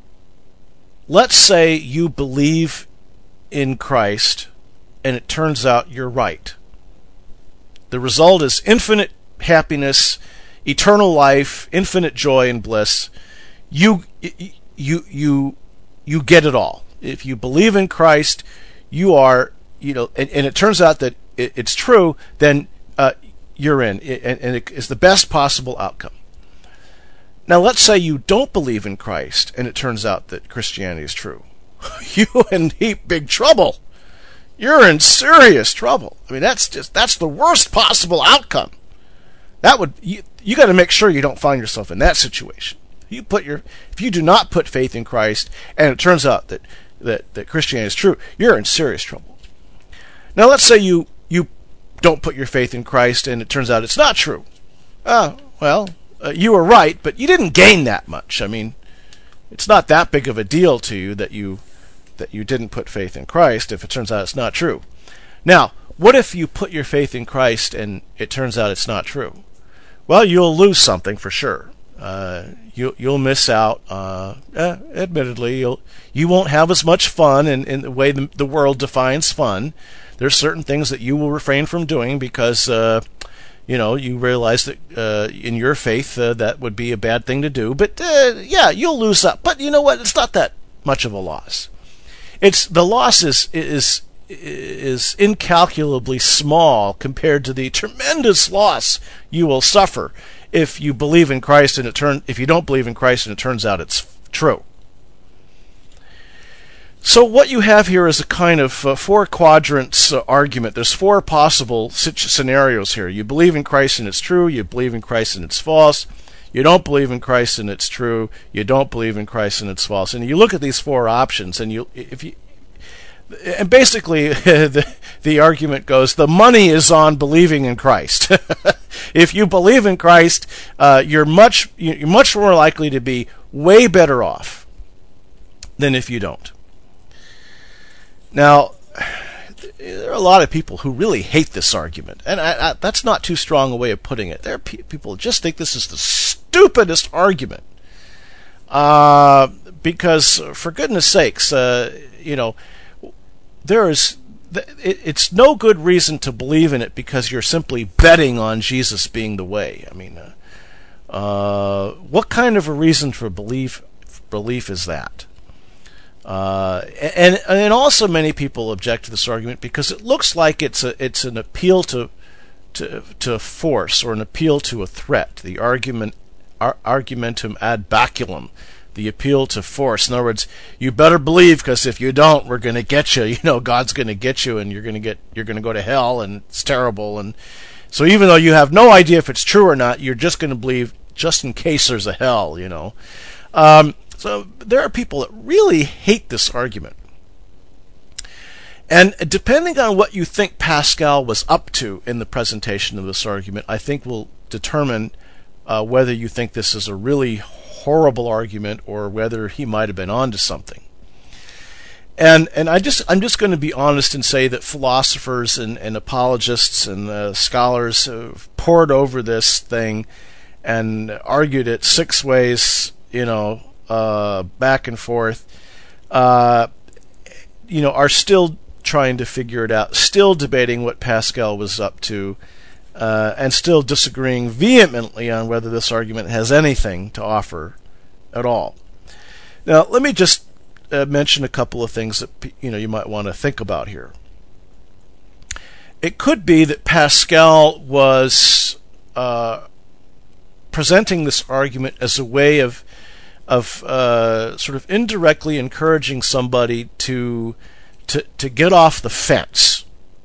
[SPEAKER 1] let's say you believe in Christ, and it turns out you're right. The result is infinite happiness, eternal life, infinite joy and bliss. You... You you you get it all. If you believe in Christ, you are, you know, and, and it turns out that it, it's true, then uh, you're in, and, and it is the best possible outcome. Now, let's say you don't believe in Christ, and it turns out that Christianity is true. You're in deep big trouble. You're in serious trouble. I mean, that's just that's the worst possible outcome. That would you, you got to make sure you don't find yourself in that situation. You put your if you do not put faith in Christ, and it turns out that, that, that Christianity is true, you're in serious trouble. Now, let's say you you don't put your faith in Christ, and it turns out it's not true. Ah, well, uh, you were right, but you didn't gain that much. I mean, it's not that big of a deal to you that you that you didn't put faith in Christ if it turns out it's not true. Now, what if you put your faith in Christ and it turns out it's not true? Well, you'll lose something for sure. Uh, you, you'll miss out. Uh, eh, admittedly, you'll you won't have as much fun in, in the way the, the world defines fun. There's certain things that you will refrain from doing because uh, you know you realize that uh, in your faith uh, that would be a bad thing to do. But uh, yeah, you'll lose up. But you know what? It's not that much of a loss. It's the loss is is is incalculably small compared to the tremendous loss you will suffer if you believe in Christ and it turn if you don't believe in Christ and it turns out it's true. So what you have here is a kind of uh, four quadrants uh, argument. There's four possible scenarios here. You believe in Christ and it's true. You believe in Christ and it's false. You don't believe in Christ and it's true. You don't believe in Christ and it's false. And you look at these four options, and you, if you, and basically the the argument goes: the money is on believing in Christ. If you believe in Christ, uh, you're much you're much more likely to be way better off than if you don't. Now, there are a lot of people who really hate this argument, and I, I, that's not too strong a way of putting it. There are pe- people who just think this is the stupidest argument, uh, because, for goodness sakes, uh, you know, there is it, it's no good reason to believe in it because you're simply betting on Jesus being the way. I mean, uh, uh, what kind of a reason for belief belief is that? Uh, and and also many people object to this argument because it looks like it's a it's an appeal to to to force, or an appeal to a threat. The argument ar- argumentum ad baculum, the appeal to force. In other words, you better believe, because if you don't, we're going to get you. You know, God's going to get you, and you're going to get you're going to go to hell, and it's terrible. And so even though you have no idea if it's true or not, you're just going to believe just in case there's a hell. You know. Um, So there are people that really hate this argument. And depending on what you think Pascal was up to in the presentation of this argument, I think will determine uh, whether you think this is a really horrible argument or whether he might have been onto something. And and I just I'm just going to be honest and say that philosophers and, and apologists and uh, scholars have poured over this thing and argued it six ways, you know, Uh, back and forth, uh, you know, are still trying to figure it out, still debating what Pascal was up to, uh, and still disagreeing vehemently on whether this argument has anything to offer at all. Now, let me just uh, mention a couple of things that you know you might want to think about here. It could be that Pascal was uh, presenting this argument as a way of of uh, sort of indirectly encouraging somebody to to to get off the fence.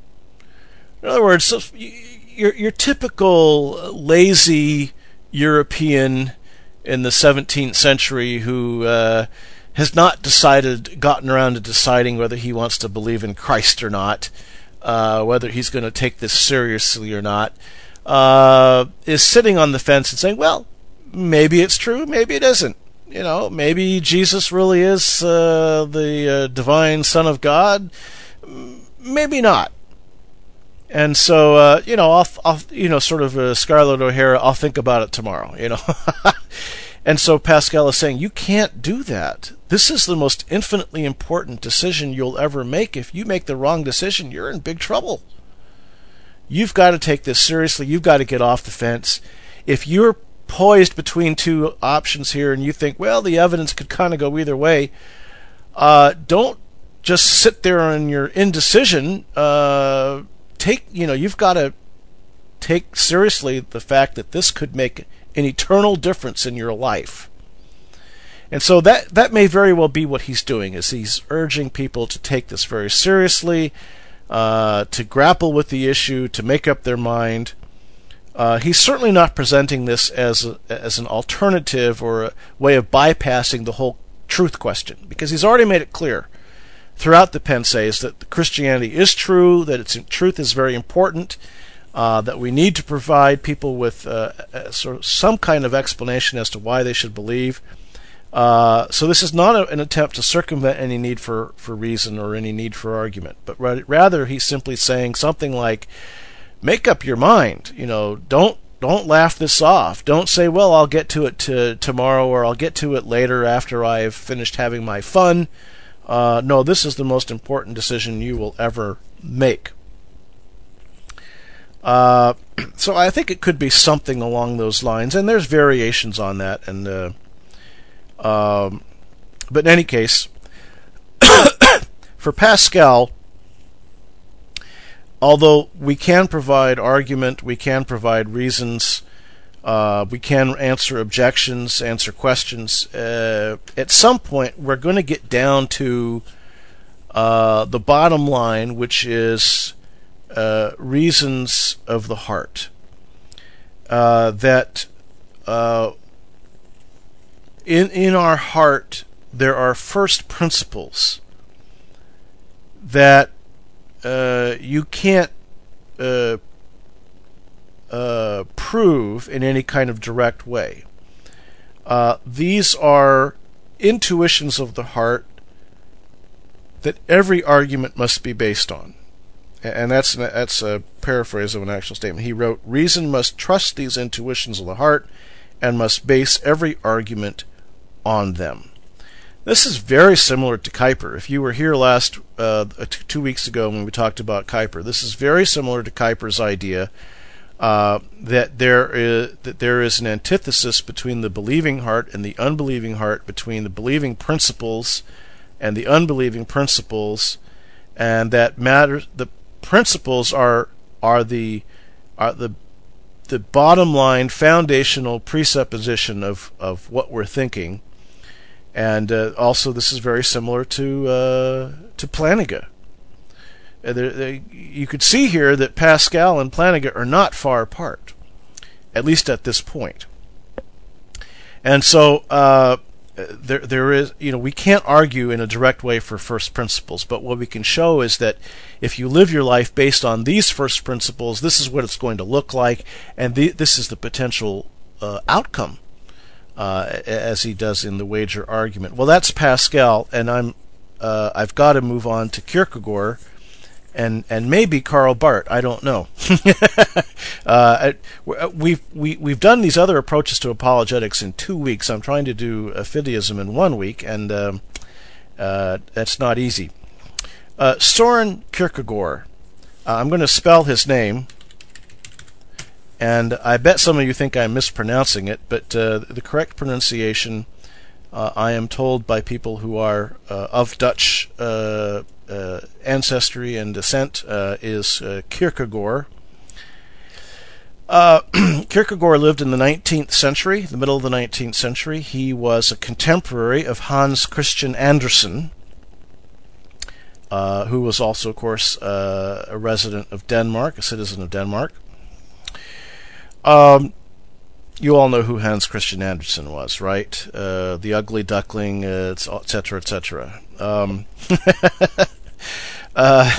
[SPEAKER 1] In other words, your your typical lazy European in the seventeenth century who uh, has not decided, gotten around to deciding whether he wants to believe in Christ or not, uh, whether he's going to take this seriously or not, uh, is sitting on the fence and saying, well, maybe it's true, maybe it isn't. You know, maybe Jesus really is uh, the uh, divine Son of God. Maybe not. And so, uh, you know, I'll, I'll, you know, sort of uh, Scarlett O'Hara, I'll think about it tomorrow. You know, and so Pascal is saying you can't do that. This is the most infinitely important decision you'll ever make. If you make the wrong decision, you're in big trouble. You've got to take this seriously. You've got to get off the fence. If you're poised between two options here and you think, well, the evidence could kind of go either way, uh, don't just sit there in your indecision. Uh, take, you know, you've got to take seriously the fact that this could make an eternal difference in your life. And so that that may very well be what he's doing, is he's urging people to take this very seriously, uh, to grapple with the issue, to make up their mind. Uh, he's certainly not presenting this as a, as an alternative or a way of bypassing the whole truth question, because he's already made it clear throughout the Pensées that Christianity is true, that its truth is very important, uh, that we need to provide people with uh, a, sort of some kind of explanation as to why they should believe. Uh, so this is not a, an attempt to circumvent any need for, for reason or any need for argument, but rather he's simply saying something like, make up your mind. You know, don't don't laugh this off. Don't say, well, I'll get to it to tomorrow, or I'll get to it later after I've finished having my fun. Uh, no, this is the most important decision you will ever make. Uh, so I think it could be something along those lines, and there's variations on that. And uh, um, but in any case, for Pascal, although we can provide argument, we can provide reasons, uh, we can answer objections, answer questions, uh, at some point we're going to get down to uh, the bottom line, which is uh, reasons of the heart. Uh, that uh, in in our heart there are first principles that uh, you can't uh, uh, prove in any kind of direct way. Uh, these are intuitions of the heart that every argument must be based on. And that's that's a paraphrase of an actual statement. He wrote, "Reason must trust these intuitions of the heart and must base every argument on them." This is very similar to Kuyper. If you were here last uh, two weeks ago when we talked about Kuyper, this is very similar to Kuyper's idea uh, that there is that there is an antithesis between the believing heart and the unbelieving heart, between the believing principles and the unbelieving principles, and that matters. The principles are are the are the the bottom line foundational presupposition of of what we're thinking. And uh, also, this is very similar to uh, to Plantinga. Uh, there, there, you could see here that Pascal and Plantinga are not far apart, at least at this point. And so, uh, there there is, you know, we can't argue in a direct way for first principles, but what we can show is that if you live your life based on these first principles, this is what it's going to look like, and the, this is the potential uh, outcome. Uh, as he does in the wager argument. Well, that's Pascal, and I'm uh, I've got to move on to Kierkegaard, and and maybe Karl Barth. I don't know. uh, we've we, we've done these other approaches to apologetics in two weeks. I'm trying to do uh, fideism in one week, and um, uh, that's not easy. Uh, Soren Kierkegaard. Uh, I'm going to spell his name. And I bet some of you think I'm mispronouncing it, but uh, the correct pronunciation, uh, I am told by people who are uh, of Dutch uh, uh, ancestry and descent, uh, is uh, Kierkegaard. Uh, Kierkegaard lived in the nineteenth century, the middle of the nineteenth century. He was a contemporary of Hans Christian Andersen, uh, who was also, of course, uh, a resident of Denmark, a citizen of Denmark. Um, you all know who Hans Christian Andersen was, right? Uh, the Ugly Duckling, uh, et cetera, et cetera. Um, uh,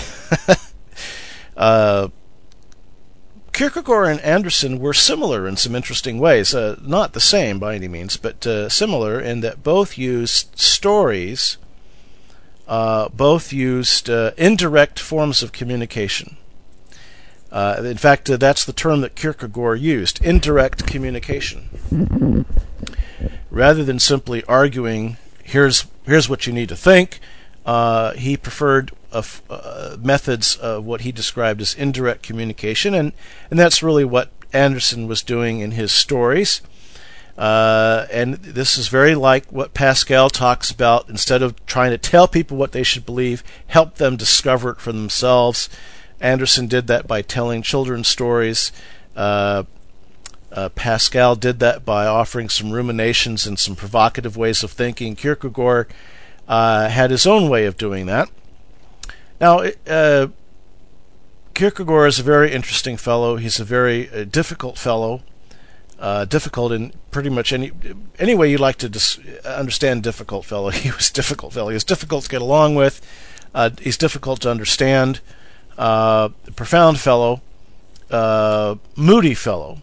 [SPEAKER 1] uh, Kierkegaard and Andersen were similar in some interesting ways. Uh, not the same by any means, but uh, similar in that both used stories, uh, both used uh, indirect forms of communication. Uh, in fact, uh, that's the term that Kierkegaard used, indirect communication. Rather than simply arguing, here's here's what you need to think, uh, he preferred uh, uh, methods of what he described as indirect communication, and, and that's really what Andersen was doing in his stories. Uh, and this is very like what Pascal talks about. Instead of trying to tell people what they should believe, help them discover it for themselves. Andersen did that by telling children's stories. Uh, uh, Pascal did that by offering some ruminations and some provocative ways of thinking. Kierkegaard uh, had his own way of doing that. Now, uh, Kierkegaard is a very interesting fellow. He's a very uh, difficult fellow. Uh, difficult in pretty much any any way you like to dis- understand difficult fellow. He was difficult fellow. He was difficult to get along with. Uh, he's difficult to understand. Uh, profound fellow, uh, moody fellow.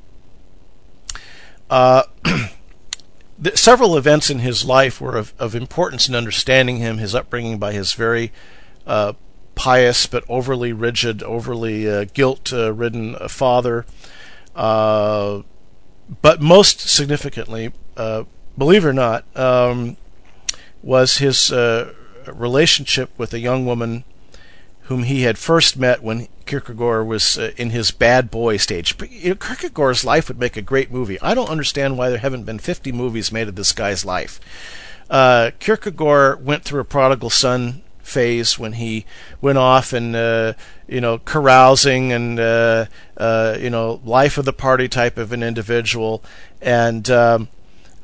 [SPEAKER 1] Uh, the, several events in his life were of, of importance in understanding him, his upbringing by his very uh, pious but overly rigid, overly uh, guilt-ridden uh, father. Uh, but most significantly, uh, believe it or not, um, was his uh, relationship with a young woman whom he had first met when Kierkegaard was uh, in his bad boy stage. You know, Kierkegaard's life would make a great movie. I don't understand why there haven't been fifty movies made of this guy's life. Uh, Kierkegaard went through a prodigal son phase when he went off and, uh, you know, carousing and, uh, uh, you know, life of the party type of an individual. And um,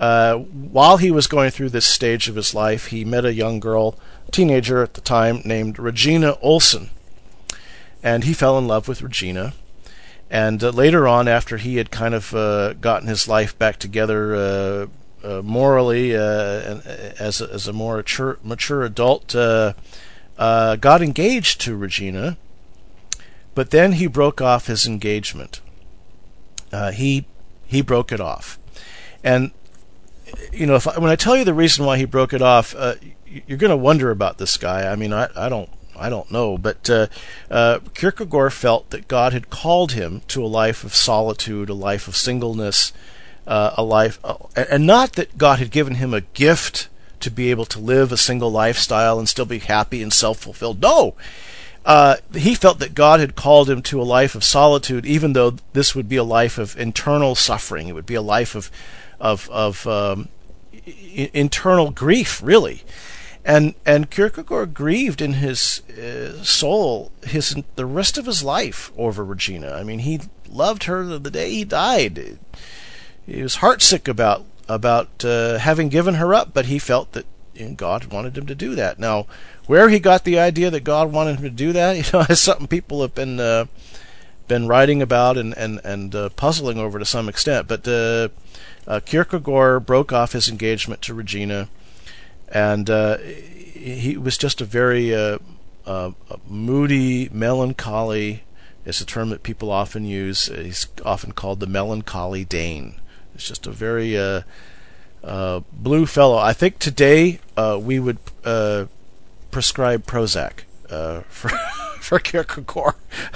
[SPEAKER 1] uh, while he was going through this stage of his life, he met a young girl, teenager at the time, named Regina Olsen. And he fell in love with Regina. And uh, later on, after he had kind of uh, gotten his life back together uh, uh, morally, uh, and as a, as a more mature, mature adult, uh, uh, got engaged to Regina. But then he broke off his engagement. Uh, he he broke it off. And you know, if I, when I tell you the reason why he broke it off, uh, you're going to wonder about this guy. I mean, I, I don't. I don't know, but uh, uh, Kierkegaard felt that God had called him to a life of solitude, a life of singleness, uh, a life, uh, and not that God had given him a gift to be able to live a single lifestyle and still be happy and self-fulfilled. No, uh, he felt that God had called him to a life of solitude, even though this would be a life of internal suffering. It would be a life of, of, of um, I- internal grief, really. And and Kierkegaard grieved in his uh, soul his the rest of his life over Regina. I mean, he loved her the day he died. He was heartsick about about uh, having given her up, but he felt that you know, God wanted him to do that. Now, where he got the idea that God wanted him to do that, you know, is something people have been uh, been writing about and and and uh, puzzling over to some extent. But uh, uh, Kierkegaard broke off his engagement to Regina. And uh, he was just a very uh, uh, moody, melancholy, is a term that people often use. He's often called the melancholy Dane. It's just a very uh, uh, blue fellow. I think today uh, we would uh, prescribe Prozac uh, for, for Kierkegaard.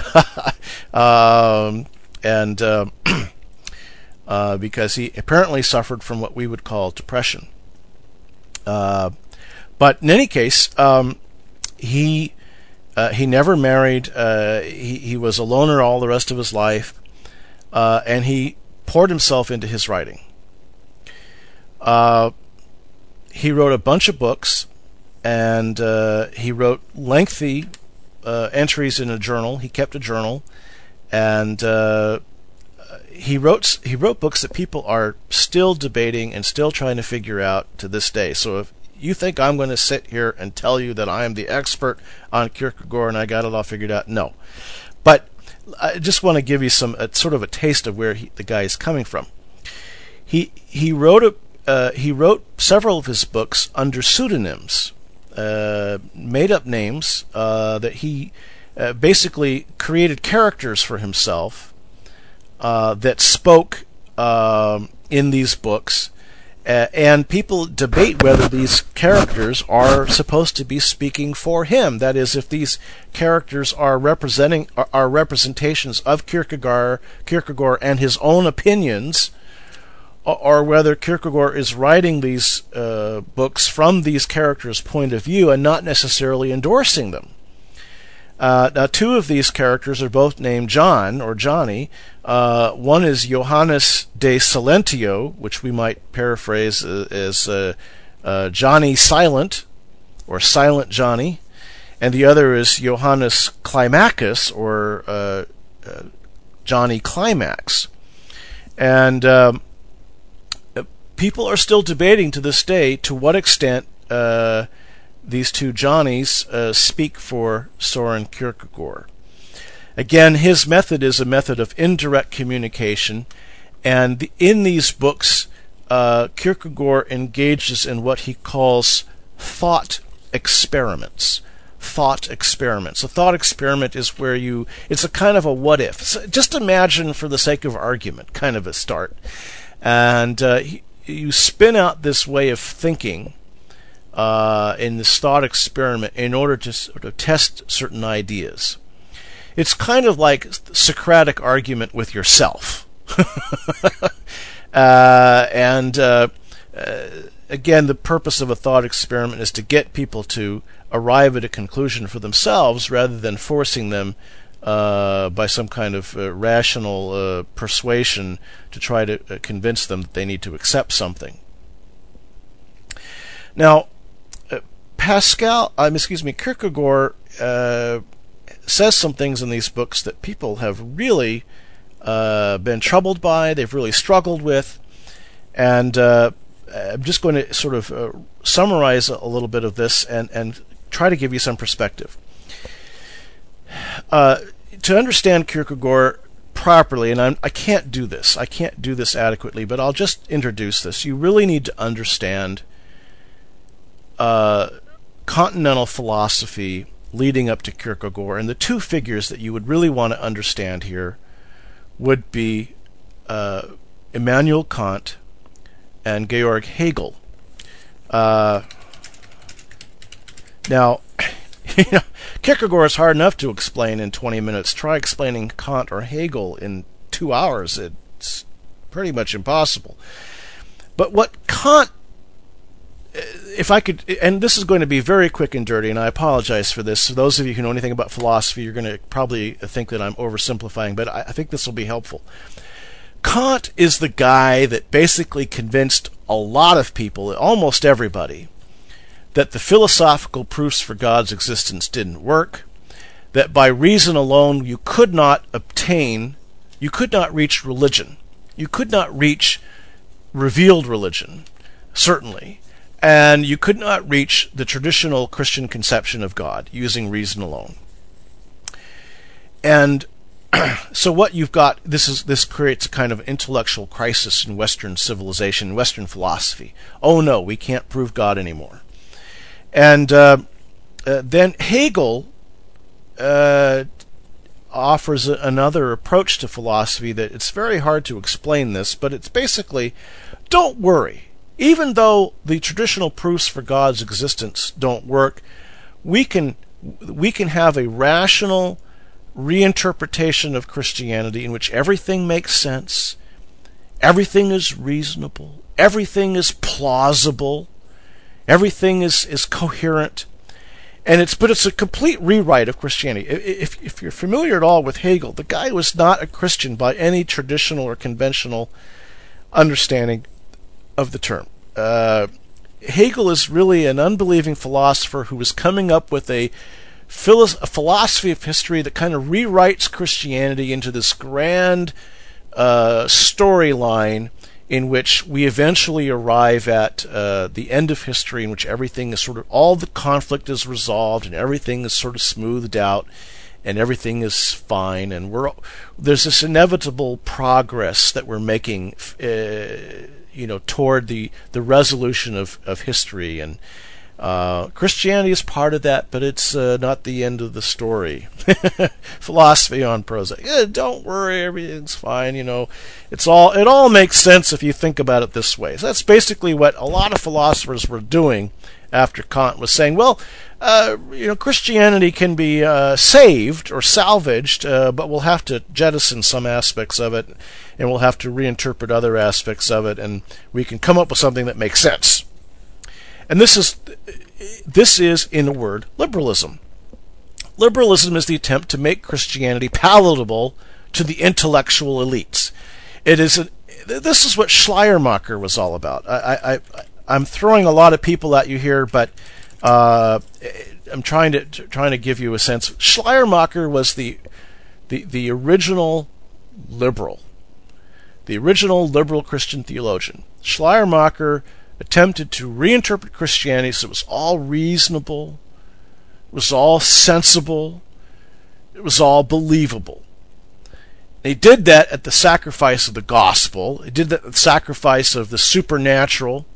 [SPEAKER 1] um, and uh, uh, because he apparently suffered from what we would call depression. Uh, but in any case, um, he uh, he never married. Uh, he he was a loner all the rest of his life, uh, and he poured himself into his writing. Uh, he wrote a bunch of books, and uh, he wrote lengthy uh, entries in a journal. He kept a journal, and uh, He wrote he wrote books that people are still debating and still trying to figure out to this day. So if you think I'm going to sit here and tell you that I am the expert on Kierkegaard and I got it all figured out, no. But I just want to give you some a, sort of a taste of where he, the guy is coming from. He he wrote a uh, he wrote several of his books under pseudonyms, uh, made up names uh, that he uh, basically created characters for himself. Uh, that spoke um, in these books, uh, and people debate whether these characters are supposed to be speaking for him. That is, if these characters are representing are, are representations of Kierkegaard, Kierkegaard and his own opinions, or, or whether Kierkegaard is writing these uh, books from these characters' point of view and not necessarily endorsing them. Uh, now, two of these characters are both named John or Johnny. Uh, one is Johannes de Silentio, which we might paraphrase as uh, uh, Johnny Silent, or Silent Johnny, and the other is Johannes Climacus, or uh, uh, Johnny Climax. And um, people are still debating to this day to what extent uh, these two Johnnies uh, speak for Soren Kierkegaard. Again, his method is a method of indirect communication, and the, in these books, uh, Kierkegaard engages in what he calls thought experiments. Thought experiments. A thought experiment is where you, it's a kind of a what if. So just imagine, for the sake of argument, kind of a start. And uh, you spin out this way of thinking Uh, in this thought experiment in order to sort of test certain ideas. It's kind of like Socratic argument with yourself. uh, and uh, uh, again, the purpose of a thought experiment is to get people to arrive at a conclusion for themselves rather than forcing them uh, by some kind of uh, rational uh, persuasion to try to uh, convince them that they need to accept something. Now, Pascal, um, excuse me, Kierkegaard uh, says some things in these books that people have really uh, been troubled by, they've really struggled with, and uh, I'm just going to sort of uh, summarize a little bit of this and, and try to give you some perspective. Uh, to understand Kierkegaard properly, and I'm, I can't do this, I can't do this adequately, but I'll just introduce this. You really need to understand uh, continental philosophy leading up to Kierkegaard, and the two figures that you would really want to understand here would be uh, Immanuel Kant and Georg Hegel. Uh, now, you know, Kierkegaard is hard enough to explain in twenty minutes. Try explaining Kant or Hegel in two hours. It's pretty much impossible. But what Kant, if I could, and this is going to be very quick and dirty, and I apologize for this. For those of you who know anything about philosophy, you're going to probably think that I'm oversimplifying, but I, I think this will be helpful. Kant is the guy that basically convinced a lot of people, almost everybody, that the philosophical proofs for God's existence didn't work, that by reason alone you could not obtain, you could not reach religion. You could not reach revealed religion, certainly, and you could not reach the traditional Christian conception of God using reason alone. And so what you've got, this is this creates a kind of intellectual crisis in Western civilization, Western philosophy. Oh no, we can't prove God anymore. And uh, uh, then Hegel uh, offers a, another approach to philosophy that it's very hard to explain this, but it's basically, don't worry. Even though the traditional proofs for God's existence don't work, we can we can have a rational reinterpretation of Christianity in which everything makes sense, everything is reasonable, everything is plausible, everything is, is coherent, and it's but it's a complete rewrite of Christianity. If if you're familiar at all with Hegel, the guy was not a Christian by any traditional or conventional understanding of the term. Uh, Hegel is really an unbelieving philosopher who was coming up with a a philosophy of history that kind of rewrites Christianity into this grand uh, storyline in which we eventually arrive at uh, the end of history, in which everything is sort of, all the conflict is resolved and everything is sort of smoothed out and everything is fine, and we're there's this inevitable progress that we're making uh, you know toward the the resolution of of history. And Uh, Christianity is part of that, but it's uh, not the end of the story. Philosophy on Prozac. Eh, don't worry, everything's fine. You know, it's all it all makes sense if you think about it this way. So that's basically what a lot of philosophers were doing after Kant was saying, well, uh, you know, Christianity can be uh, saved or salvaged, uh, but we'll have to jettison some aspects of it, and we'll have to reinterpret other aspects of it, and we can come up with something that makes sense. And this is, this is, in a word, liberalism. Liberalism is the attempt to make Christianity palatable to the intellectual elites. It is. A, this is what Schleiermacher was all about. I, I, I'm throwing a lot of people at you here, but uh, I'm trying to trying to give you a sense. Schleiermacher was the the the original liberal, the original liberal Christian theologian. Schleiermacher attempted to reinterpret Christianity so it was all reasonable, it was all sensible, it was all believable. And he did that at the sacrifice of the gospel. He did that at the sacrifice of the supernatural.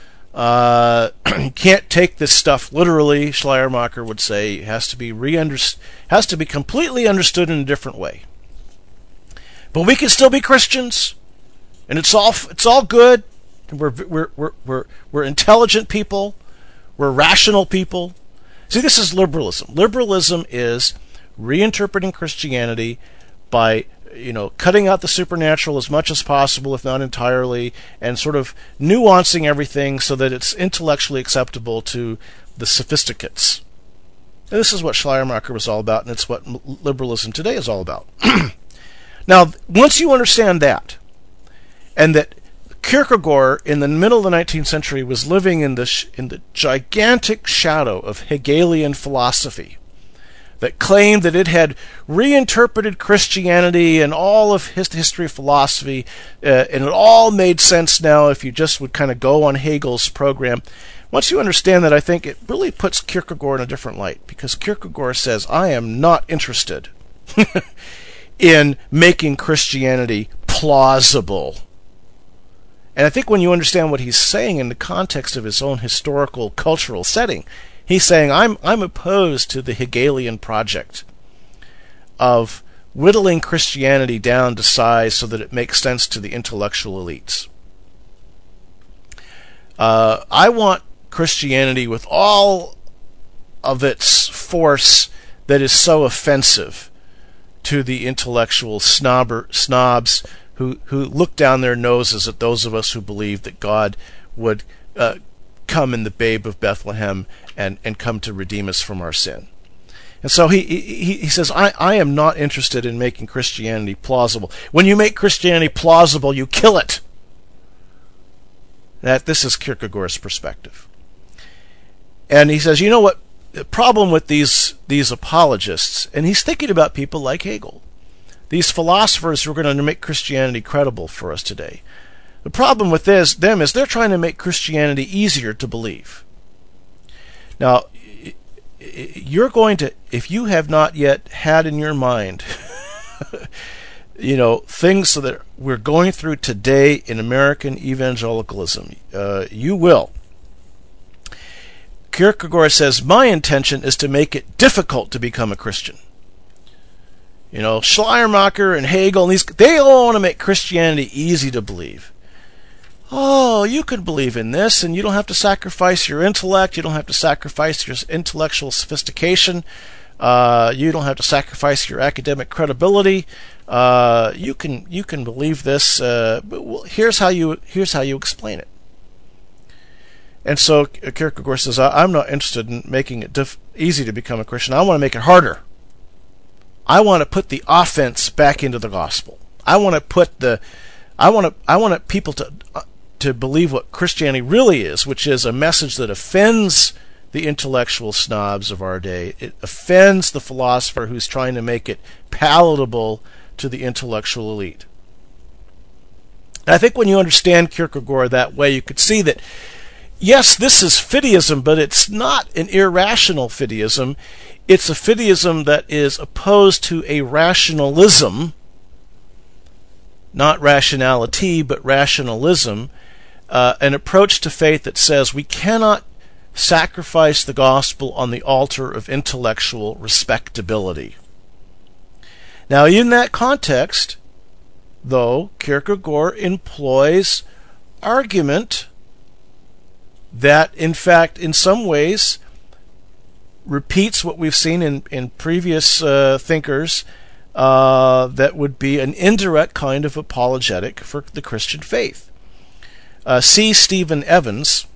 [SPEAKER 1] Uh, you can't take this stuff literally, Schleiermacher would say. It has to be re-underst- has to be completely understood in a different way. But we can still be Christians, and it's all it's all good. We're, we're we're we're we're intelligent people. We're rational people. See, this is liberalism. Liberalism is reinterpreting Christianity by, you know, cutting out the supernatural as much as possible, if not entirely, and sort of nuancing everything so that it's intellectually acceptable to the sophisticates. And this is what Schleiermacher was all about, and it's what liberalism today is all about. Now, once you understand that, and that Kierkegaard, in the middle of the nineteenth century, was living in the sh- in the gigantic shadow of Hegelian philosophy. that claimed that it had reinterpreted Christianity and all of his history of philosophy, uh, and it all made sense now if you just would kind of go on Hegel's program. Once you understand that, I think it really puts Kierkegaard in a different light, because Kierkegaard says, I am not interested in making Christianity plausible. And I think when you understand what he's saying in the context of his own historical, cultural setting, he's saying, I'm I'm opposed to the Hegelian project of whittling Christianity down to size so that it makes sense to the intellectual elites. Uh, I want Christianity with all of its force that is so offensive to the intellectual snobber, snobs who, who look down their noses at those of us who believe that God would uh, come in the babe of Bethlehem and, and come to redeem us from our sin. And so he he, he says, I, I am not interested in making Christianity plausible. When you make Christianity plausible, you kill it. That this is Kierkegaard's perspective. And he says, you know what? The problem with these these apologists, and he's thinking about people like Hegel, these philosophers who are going to make Christianity credible for us today. The problem with this, them is they're trying to make Christianity easier to believe. Now, you're going to, if you have not yet had in your mind, you know, things that we're going through today in American evangelicalism, uh, you will. Kierkegaard says, my intention is to make it difficult to become a Christian. You know, Schleiermacher and Hegel, and these, they all want to make Christianity easy to believe. Oh, you can believe in this, and you don't have to sacrifice your intellect, you don't have to sacrifice your intellectual sophistication, uh, you don't have to sacrifice your academic credibility. Uh, you can you can believe this. Uh, but well, here's how you here's how you explain it. And so Kierkegaard says, I'm not interested in making it diff- easy to become a Christian. I want to make it harder. I want to put the offense back into the gospel. I want to put the I want to I want people to uh, to believe what Christianity really is, which is a message that offends the intellectual snobs of our day. It offends the philosopher who's trying to make it palatable to the intellectual elite. And I think when you understand Kierkegaard that way, you could see that, yes, this is fideism, but it's not an irrational fideism. It's a fideism that is opposed to a rationalism, not rationality, but rationalism, uh, an approach to faith that says we cannot sacrifice the gospel on the altar of intellectual respectability. Now, in that context, though, Kierkegaard employs argument that, in fact, in some ways, repeats what we've seen in, in previous uh, thinkers, uh, that would be an indirect kind of apologetic for the Christian faith. Uh, C. Stephen Evans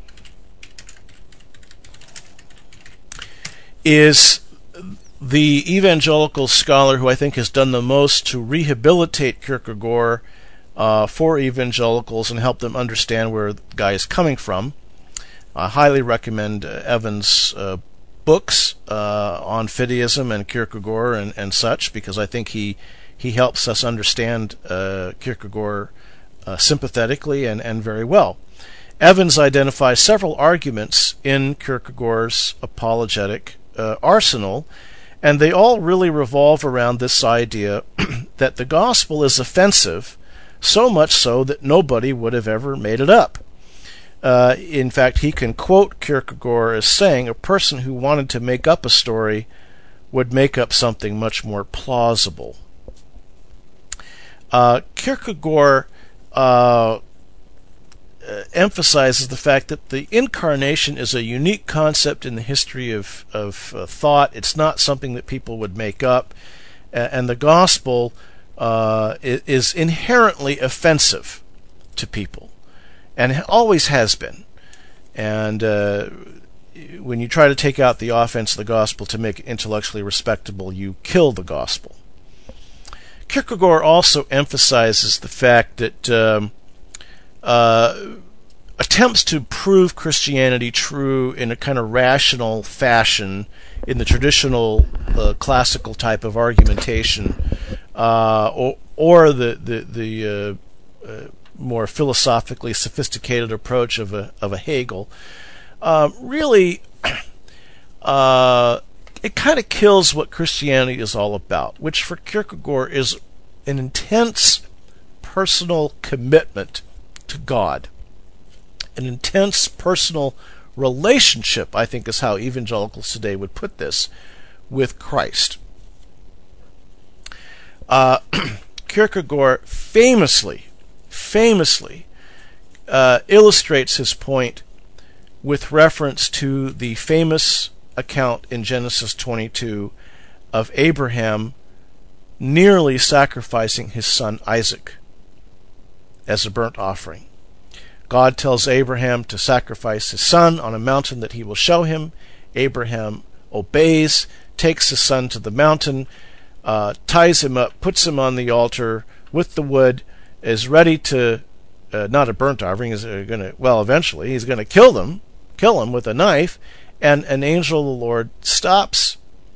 [SPEAKER 1] is the evangelical scholar who I think has done the most to rehabilitate Kierkegaard uh, for evangelicals and help them understand where the guy is coming from. I highly recommend uh, Evans' uh, books uh, on fideism and Kierkegaard and, and such, because I think he he helps us understand uh, Kierkegaard uh, sympathetically and, and very well. Evans identifies several arguments in Kierkegaard's apologetic uh, arsenal, and they all really revolve around this idea that the gospel is offensive, so much so that nobody would have ever made it up. Uh, in fact, he can quote Kierkegaard as saying a person who wanted to make up a story would make up something much more plausible. Uh, Kierkegaard uh, emphasizes the fact that the incarnation is a unique concept in the history of, of uh, thought. It's not something that people would make up. Uh, and the gospel uh, is inherently offensive to people, and always has been. And uh, when you try to take out the offense of the gospel to make it intellectually respectable, you kill the gospel. Kierkegaard also emphasizes the fact that um, uh, a attempts to prove Christianity true in a kind of rational fashion in the traditional uh, classical type of argumentation, uh, or, or the the, the uh, uh, more philosophically sophisticated approach of a of a Hegel, uh, really, uh, it kind of kills what Christianity is all about, which for Kierkegaard is an intense personal commitment to God. An intense personal relationship, I think is how evangelicals today would put this, with Christ. Uh, Kierkegaard famously, famously uh, illustrates his point with reference to the famous account in Genesis twenty-two of Abraham nearly sacrificing his son Isaac as a burnt offering. God tells Abraham to sacrifice his son on a mountain that he will show him. Abraham obeys, takes his son to the mountain, uh, ties him up, puts him on the altar with the wood, is ready to, uh, not a burnt offering, is going to, well, eventually he's going to kill them, kill him with a knife, and an angel of the Lord stops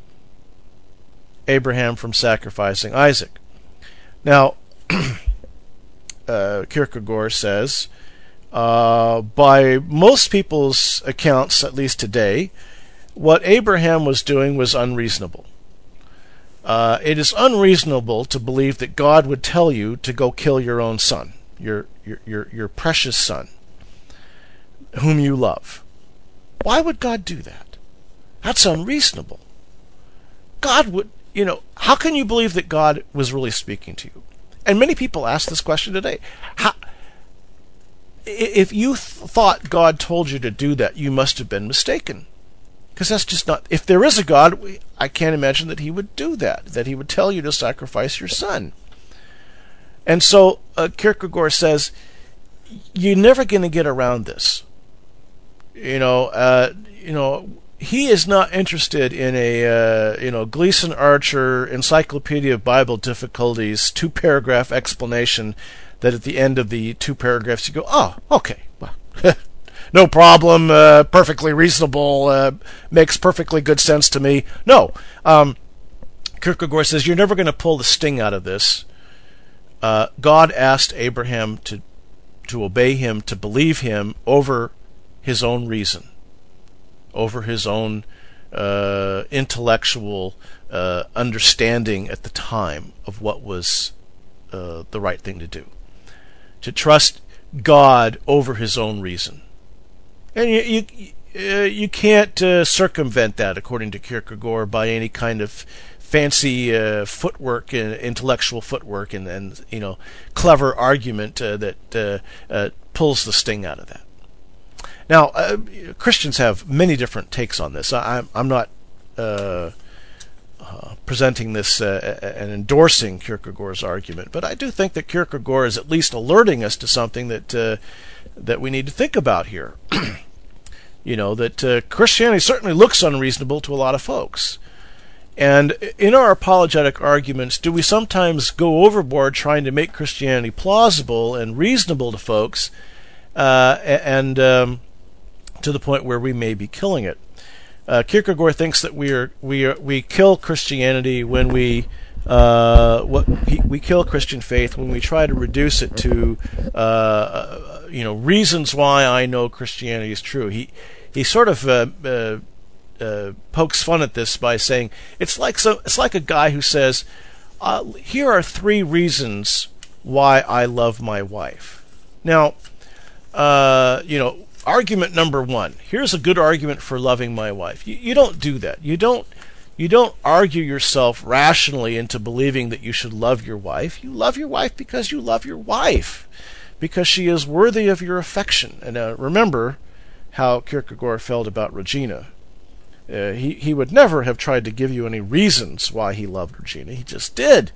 [SPEAKER 1] Abraham from sacrificing Isaac. Now, uh, Kierkegaard says, Uh, by most people's accounts, at least today, what Abraham was doing was unreasonable. Uh, it is unreasonable to believe that God would tell you to go kill your own son, your your your, your precious son, whom you love. Why would God do that? That's unreasonable. God would, you know, how can you believe that God was really speaking to you? And many people ask this question today. How If you th- thought God told you to do that, you must have been mistaken. Because that's just not... If there is a God, we, I can't imagine that he would do that, that he would tell you to sacrifice your son. And so uh, Kierkegaard says, you're never going to get around this. You know, uh, you know, he is not interested in a, uh, you know, Gleason Archer Encyclopedia of Bible Difficulties two-paragraph explanation that at the end of the two paragraphs you go, oh, okay, well, no problem, uh, perfectly reasonable, uh, makes perfectly good sense to me. No, um, Kierkegaard says you're never going to pull the sting out of this. Uh, God asked Abraham to to obey him, to believe him over his own reason, over his own uh, intellectual uh, understanding at the time of what was uh, the right thing to do. To trust God over his own reason. And you you, uh, you can't uh, circumvent that, according to Kierkegaard, by any kind of fancy uh, footwork, uh, intellectual footwork, and, and you know, clever argument uh, that uh, uh, pulls the sting out of that. Now, uh, Christians have many different takes on this. I, I'm, I'm not uh, uh, presenting this uh, and endorsing Kierkegaard's argument, but I do think that Kierkegaard is at least alerting us to something that uh, that we need to think about here. You know, that uh, Christianity certainly looks unreasonable to a lot of folks. And in our apologetic arguments, do we sometimes go overboard trying to make Christianity plausible and reasonable to folks, uh, and um, to the point where we may be killing it? Uh, Kierkegaard thinks that we are we are we kill Christianity when we uh, what he, we kill Christian faith when we try to reduce it to uh, you know reasons why I know Christianity is true. He he sort of uh, uh, uh, pokes fun at this by saying it's like so it's like a guy who says, uh, here are three reasons why I love my wife. Now, uh, you know. Argument number one. Here's a good argument for loving my wife. You, you don't do that. You don't. You don't argue yourself rationally into believing that you should love your wife. You love your wife because you love your wife, because she is worthy of your affection. And uh, remember how Kierkegaard felt about Regina. Uh, he he would never have tried to give you any reasons why he loved Regina. He just did.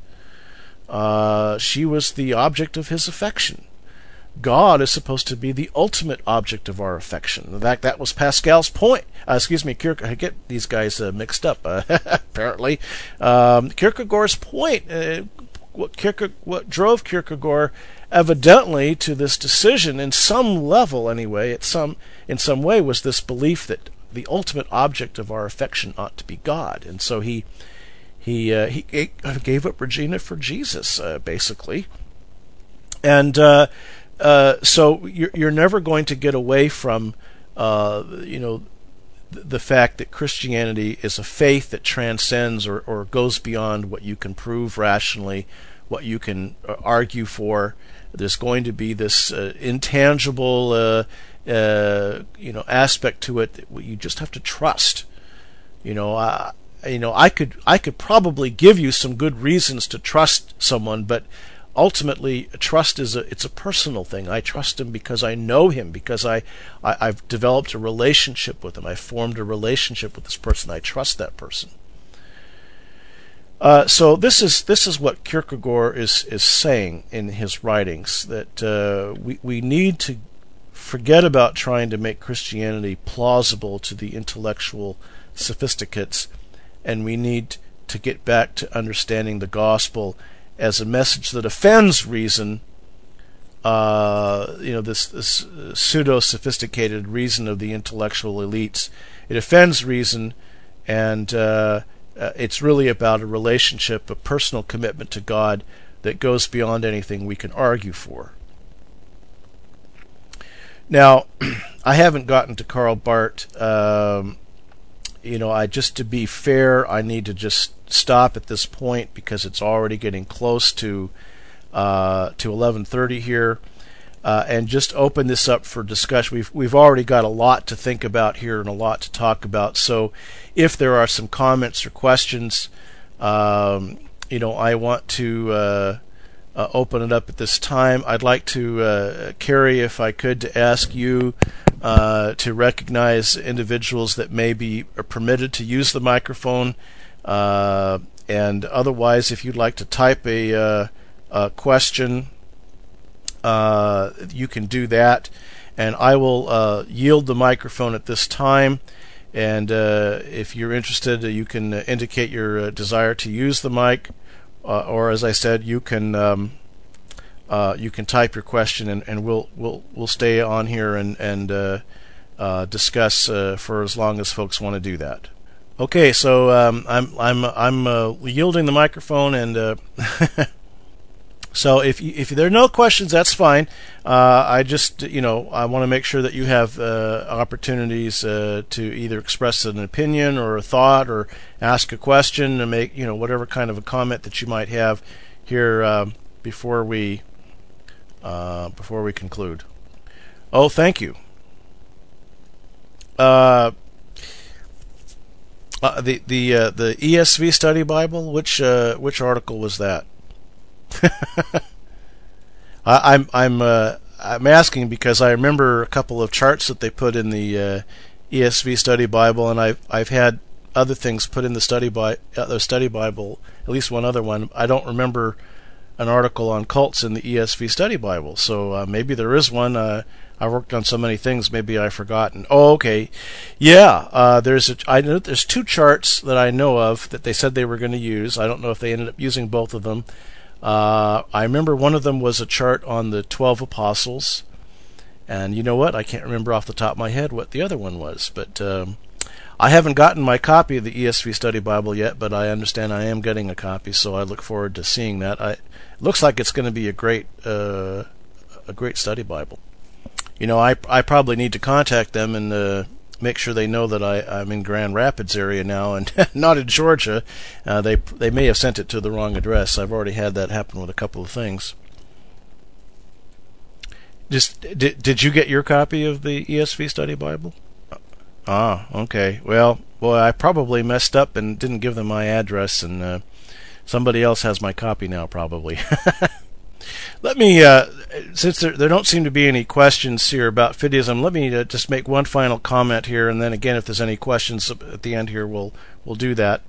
[SPEAKER 1] Uh, she was the object of his affection. God is supposed to be the ultimate object of our affection. In fact, that was Pascal's point. Uh, excuse me, Kierkegaard. I get these guys uh, mixed up, uh, apparently. Um, Kierkegaard's point uh, what, Kierke, what drove Kierkegaard evidently to this decision, in some level anyway, at some in some way, was this belief that the ultimate object of our affection ought to be God, and so he he uh, he gave up Regina for Jesus, uh, basically, and uh, uh, so you're you're never going to get away from uh, you know th- the fact that Christianity is a faith that transcends or, or goes beyond what you can prove rationally, what you can uh, argue for. There's going to be this uh, intangible uh, uh, you know aspect to it that you just have to trust. You know, uh, you know, I could I could probably give you some good reasons to trust someone, but ultimately, trust is a it's a personal thing. I trust him because I know him, because I, I I've developed a relationship with him. I formed a relationship with this person. I trust that person. Uh, so this is this is what Kierkegaard is is saying in his writings, that uh, we we need to forget about trying to make Christianity plausible to the intellectual sophisticates, and we need to get back to understanding the gospel as a message that offends reason. Uh, you know, this this pseudo sophisticated reason of the intellectual elites. It offends reason, and uh, Uh, it's really about a relationship, a personal commitment to God that goes beyond anything we can argue for. Now, I haven't gotten to Karl Barth. Um, you know, I just to be fair, I need to just stop at this point because it's already getting close to uh, to eleven thirty here, uh, and just open this up for discussion. We've we've already got a lot to think about here and a lot to talk about. So, if there are some comments or questions, um, you know, I want to uh, uh, open it up at this time. I'd like to, uh, Carrie, if I could, to ask you uh, to recognize individuals that may be permitted to use the microphone, uh, and otherwise, if you'd like to type a, uh, a question, uh, you can do that, and I will uh, yield the microphone at this time. And uh, if you're interested, uh, you can uh, indicate your uh, desire to use the mic, uh, or as I said, you can um, uh, you can type your question, and, and we'll we'll we'll stay on here and and uh, uh, discuss uh, for as long as folks want to do that. Okay, so um, I'm I'm I'm uh, yielding the microphone, and uh, so if you, if there are no questions, that's fine. Uh, I just, you know, I want to make sure that you have uh, opportunities uh, to either express an opinion or a thought, or ask a question, and make, you know, whatever kind of a comment that you might have here um, before we uh, before we conclude. Oh, thank you. Uh, uh, the the uh, the E S V Study Bible. Which uh, which article was that? I, I'm I'm uh, I'm asking because I remember a couple of charts that they put in the uh, E S V Study Bible, and I've I've had other things put in the study bi- uh, the Study Bible, at least one other one. I don't remember an article on cults in the E S V Study Bible, so uh, maybe there is one. Uh, I worked on so many things, maybe I've forgotten. Oh, okay, yeah. Uh, there's a, I know there's two charts that I know of that they said they were going to use. I don't know if they ended up using both of them. Uh, I remember one of them was a chart on the twelve apostles, and you know what? I can't remember off the top of my head what the other one was, but um, I haven't gotten my copy of the E S V Study Bible yet, but I understand I am getting a copy, so I look forward to seeing that. I, it looks like it's going to be a great, uh, a great study Bible. You know, I I probably need to contact them and uh, make sure they know that I, I'm in Grand Rapids area now and not in Georgia. Uh, they they may have sent it to the wrong address. I've already had that happen with a couple of things. Just did did you get your copy of the E S V Study Bible? Ah, okay. Well, boy, I probably messed up and didn't give them my address, and uh, somebody else has my copy now, probably. Let me, uh, since there, there don't seem to be any questions here about fideism, let me uh, just make one final comment here, and then again, if there's any questions at the end here, we'll we'll do that.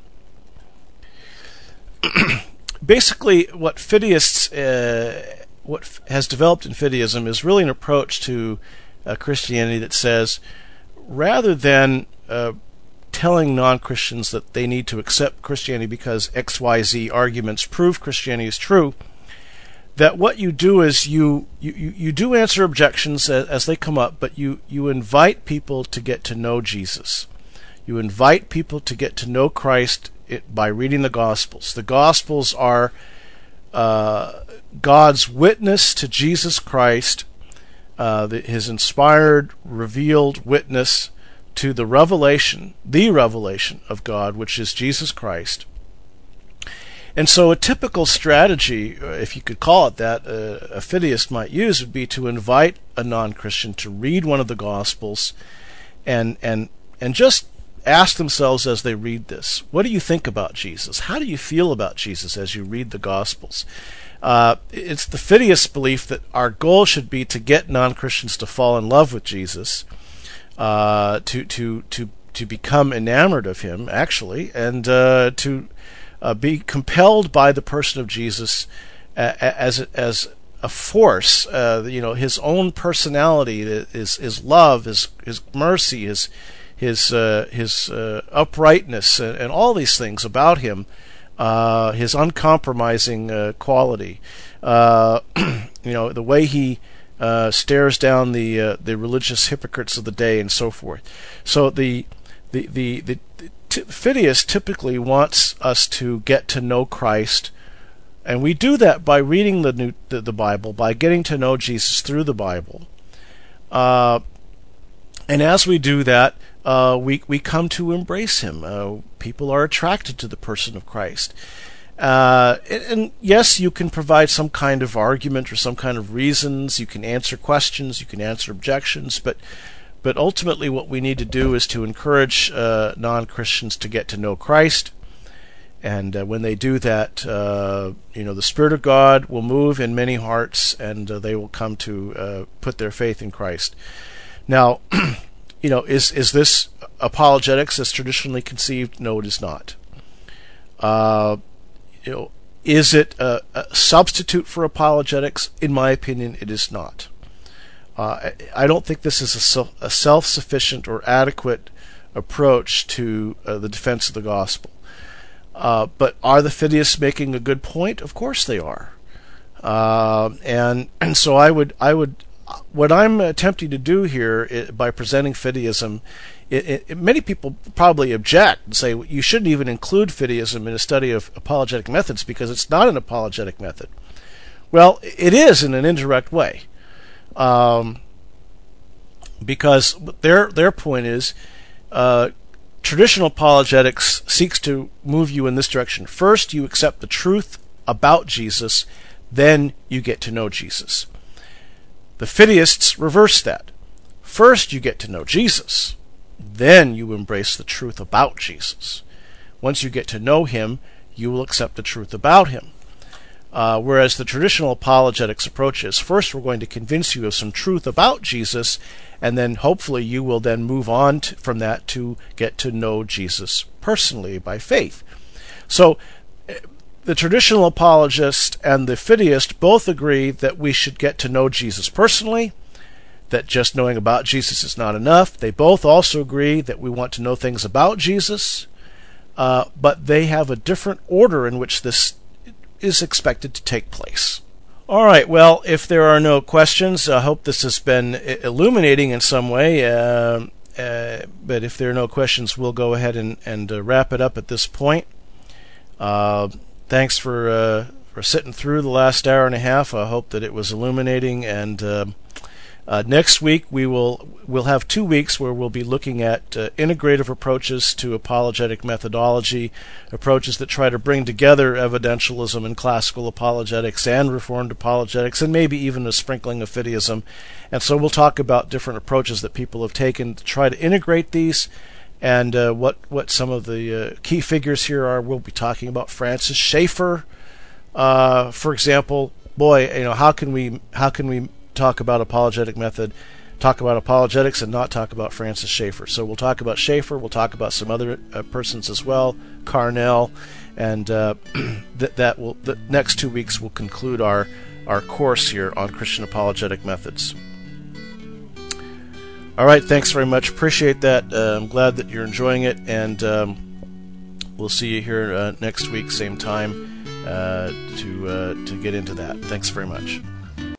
[SPEAKER 1] Basically, what fideists, uh, what f- has developed in fideism is really an approach to uh, Christianity that says, rather than uh, telling non-Christians that they need to accept Christianity because X Y Z arguments prove Christianity is true, that what you do is you, you, you do answer objections as, as they come up, but you, you invite people to get to know Jesus. You invite people to get to know Christ it, by reading the Gospels. The Gospels are uh, God's witness to Jesus Christ, uh, the, his inspired, revealed witness to the revelation, the revelation of God, which is Jesus Christ. And so a typical strategy, if you could call it that, uh, a fideist might use would be to invite a non-Christian to read one of the Gospels and and and just ask themselves as they read this, what do you think about Jesus? How do you feel about Jesus as you read the Gospels? Uh, it's the fideist belief that our goal should be to get non-Christians to fall in love with Jesus, uh, to to to to become enamored of him, actually, and uh, to Uh, be compelled by the person of Jesus uh, as as a force, uh, you know, his own personality, his his love, his his mercy, his his uh, his uh, uprightness, and, and all these things about him, uh, his uncompromising uh, quality, uh, you know, the way he uh, stares down the uh, the religious hypocrites of the day, and so forth. So the the the, the Fideist typically wants us to get to know Christ, and we do that by reading the new, the, the Bible, by getting to know Jesus through the Bible. Uh, and as we do that, uh, we we come to embrace him. Uh, people are attracted to the person of Christ. Uh, and, and yes, you can provide some kind of argument or some kind of reasons. You can answer questions. You can answer objections, but But ultimately what we need to do is to encourage uh, non-Christians to get to know Christ. And uh, when they do that, uh, you know, the Spirit of God will move in many hearts, and uh, they will come to uh, put their faith in Christ. Now, you know, is is this apologetics as traditionally conceived? No, it is not. Uh, you know, is it a, a substitute for apologetics? In my opinion, it is not. Uh, I don't think this is a, a self-sufficient or adequate approach to uh, the defense of the gospel. Uh, but are the fideists making a good point? Of course they are. Uh, and and so I would I would what I'm attempting to do here is, by presenting fideism, it, it, many people probably object and say you shouldn't even include fideism in a study of apologetic methods because it's not an apologetic method. Well, it is in an indirect way. Um, because their their point is uh, traditional apologetics seeks to move you in this direction. First, you accept the truth about Jesus, then you get to know Jesus. The fideists reverse that. First, you get to know Jesus, then you embrace the truth about Jesus. Once you get to know him, you will accept the truth about him. Uh, whereas the traditional apologetics approach is, first we're going to convince you of some truth about Jesus, and then hopefully you will then move on to, from that to get to know Jesus personally by faith. So the traditional apologist and the fideist both agree that we should get to know Jesus personally, that just knowing about Jesus is not enough. They both also agree that we want to know things about Jesus, uh, but they have a different order in which this is expected to take place. All right, well, if there are no questions, I hope this has been illuminating in some way. Uh, uh, but if there are no questions, we'll go ahead and, and uh, wrap it up at this point. Uh, thanks for uh, for sitting through the last hour and a half. I hope that it was illuminating. And uh, uh, next week we will we'll have two weeks where we'll be looking at uh, integrative approaches to apologetic methodology, approaches that try to bring together evidentialism and classical apologetics and Reformed apologetics, and maybe even a sprinkling of fideism. And so we'll talk about different approaches that people have taken to try to integrate these, and uh, what what some of the uh, key figures here are. We'll be talking about Francis Schaeffer, uh, for example. Boy, you know, how can we how can we talk about apologetic method, talk about apologetics, and not talk about Francis Schaeffer? So we'll talk about Schaeffer. We'll talk about some other uh, persons as well, Carnell, and uh, that that will the next two weeks will conclude our our course here on Christian apologetic methods. All right, thanks very much. Appreciate that. Uh, I'm glad that you're enjoying it, and um, we'll see you here uh, next week, same time, uh, to uh, to get into that. Thanks very much.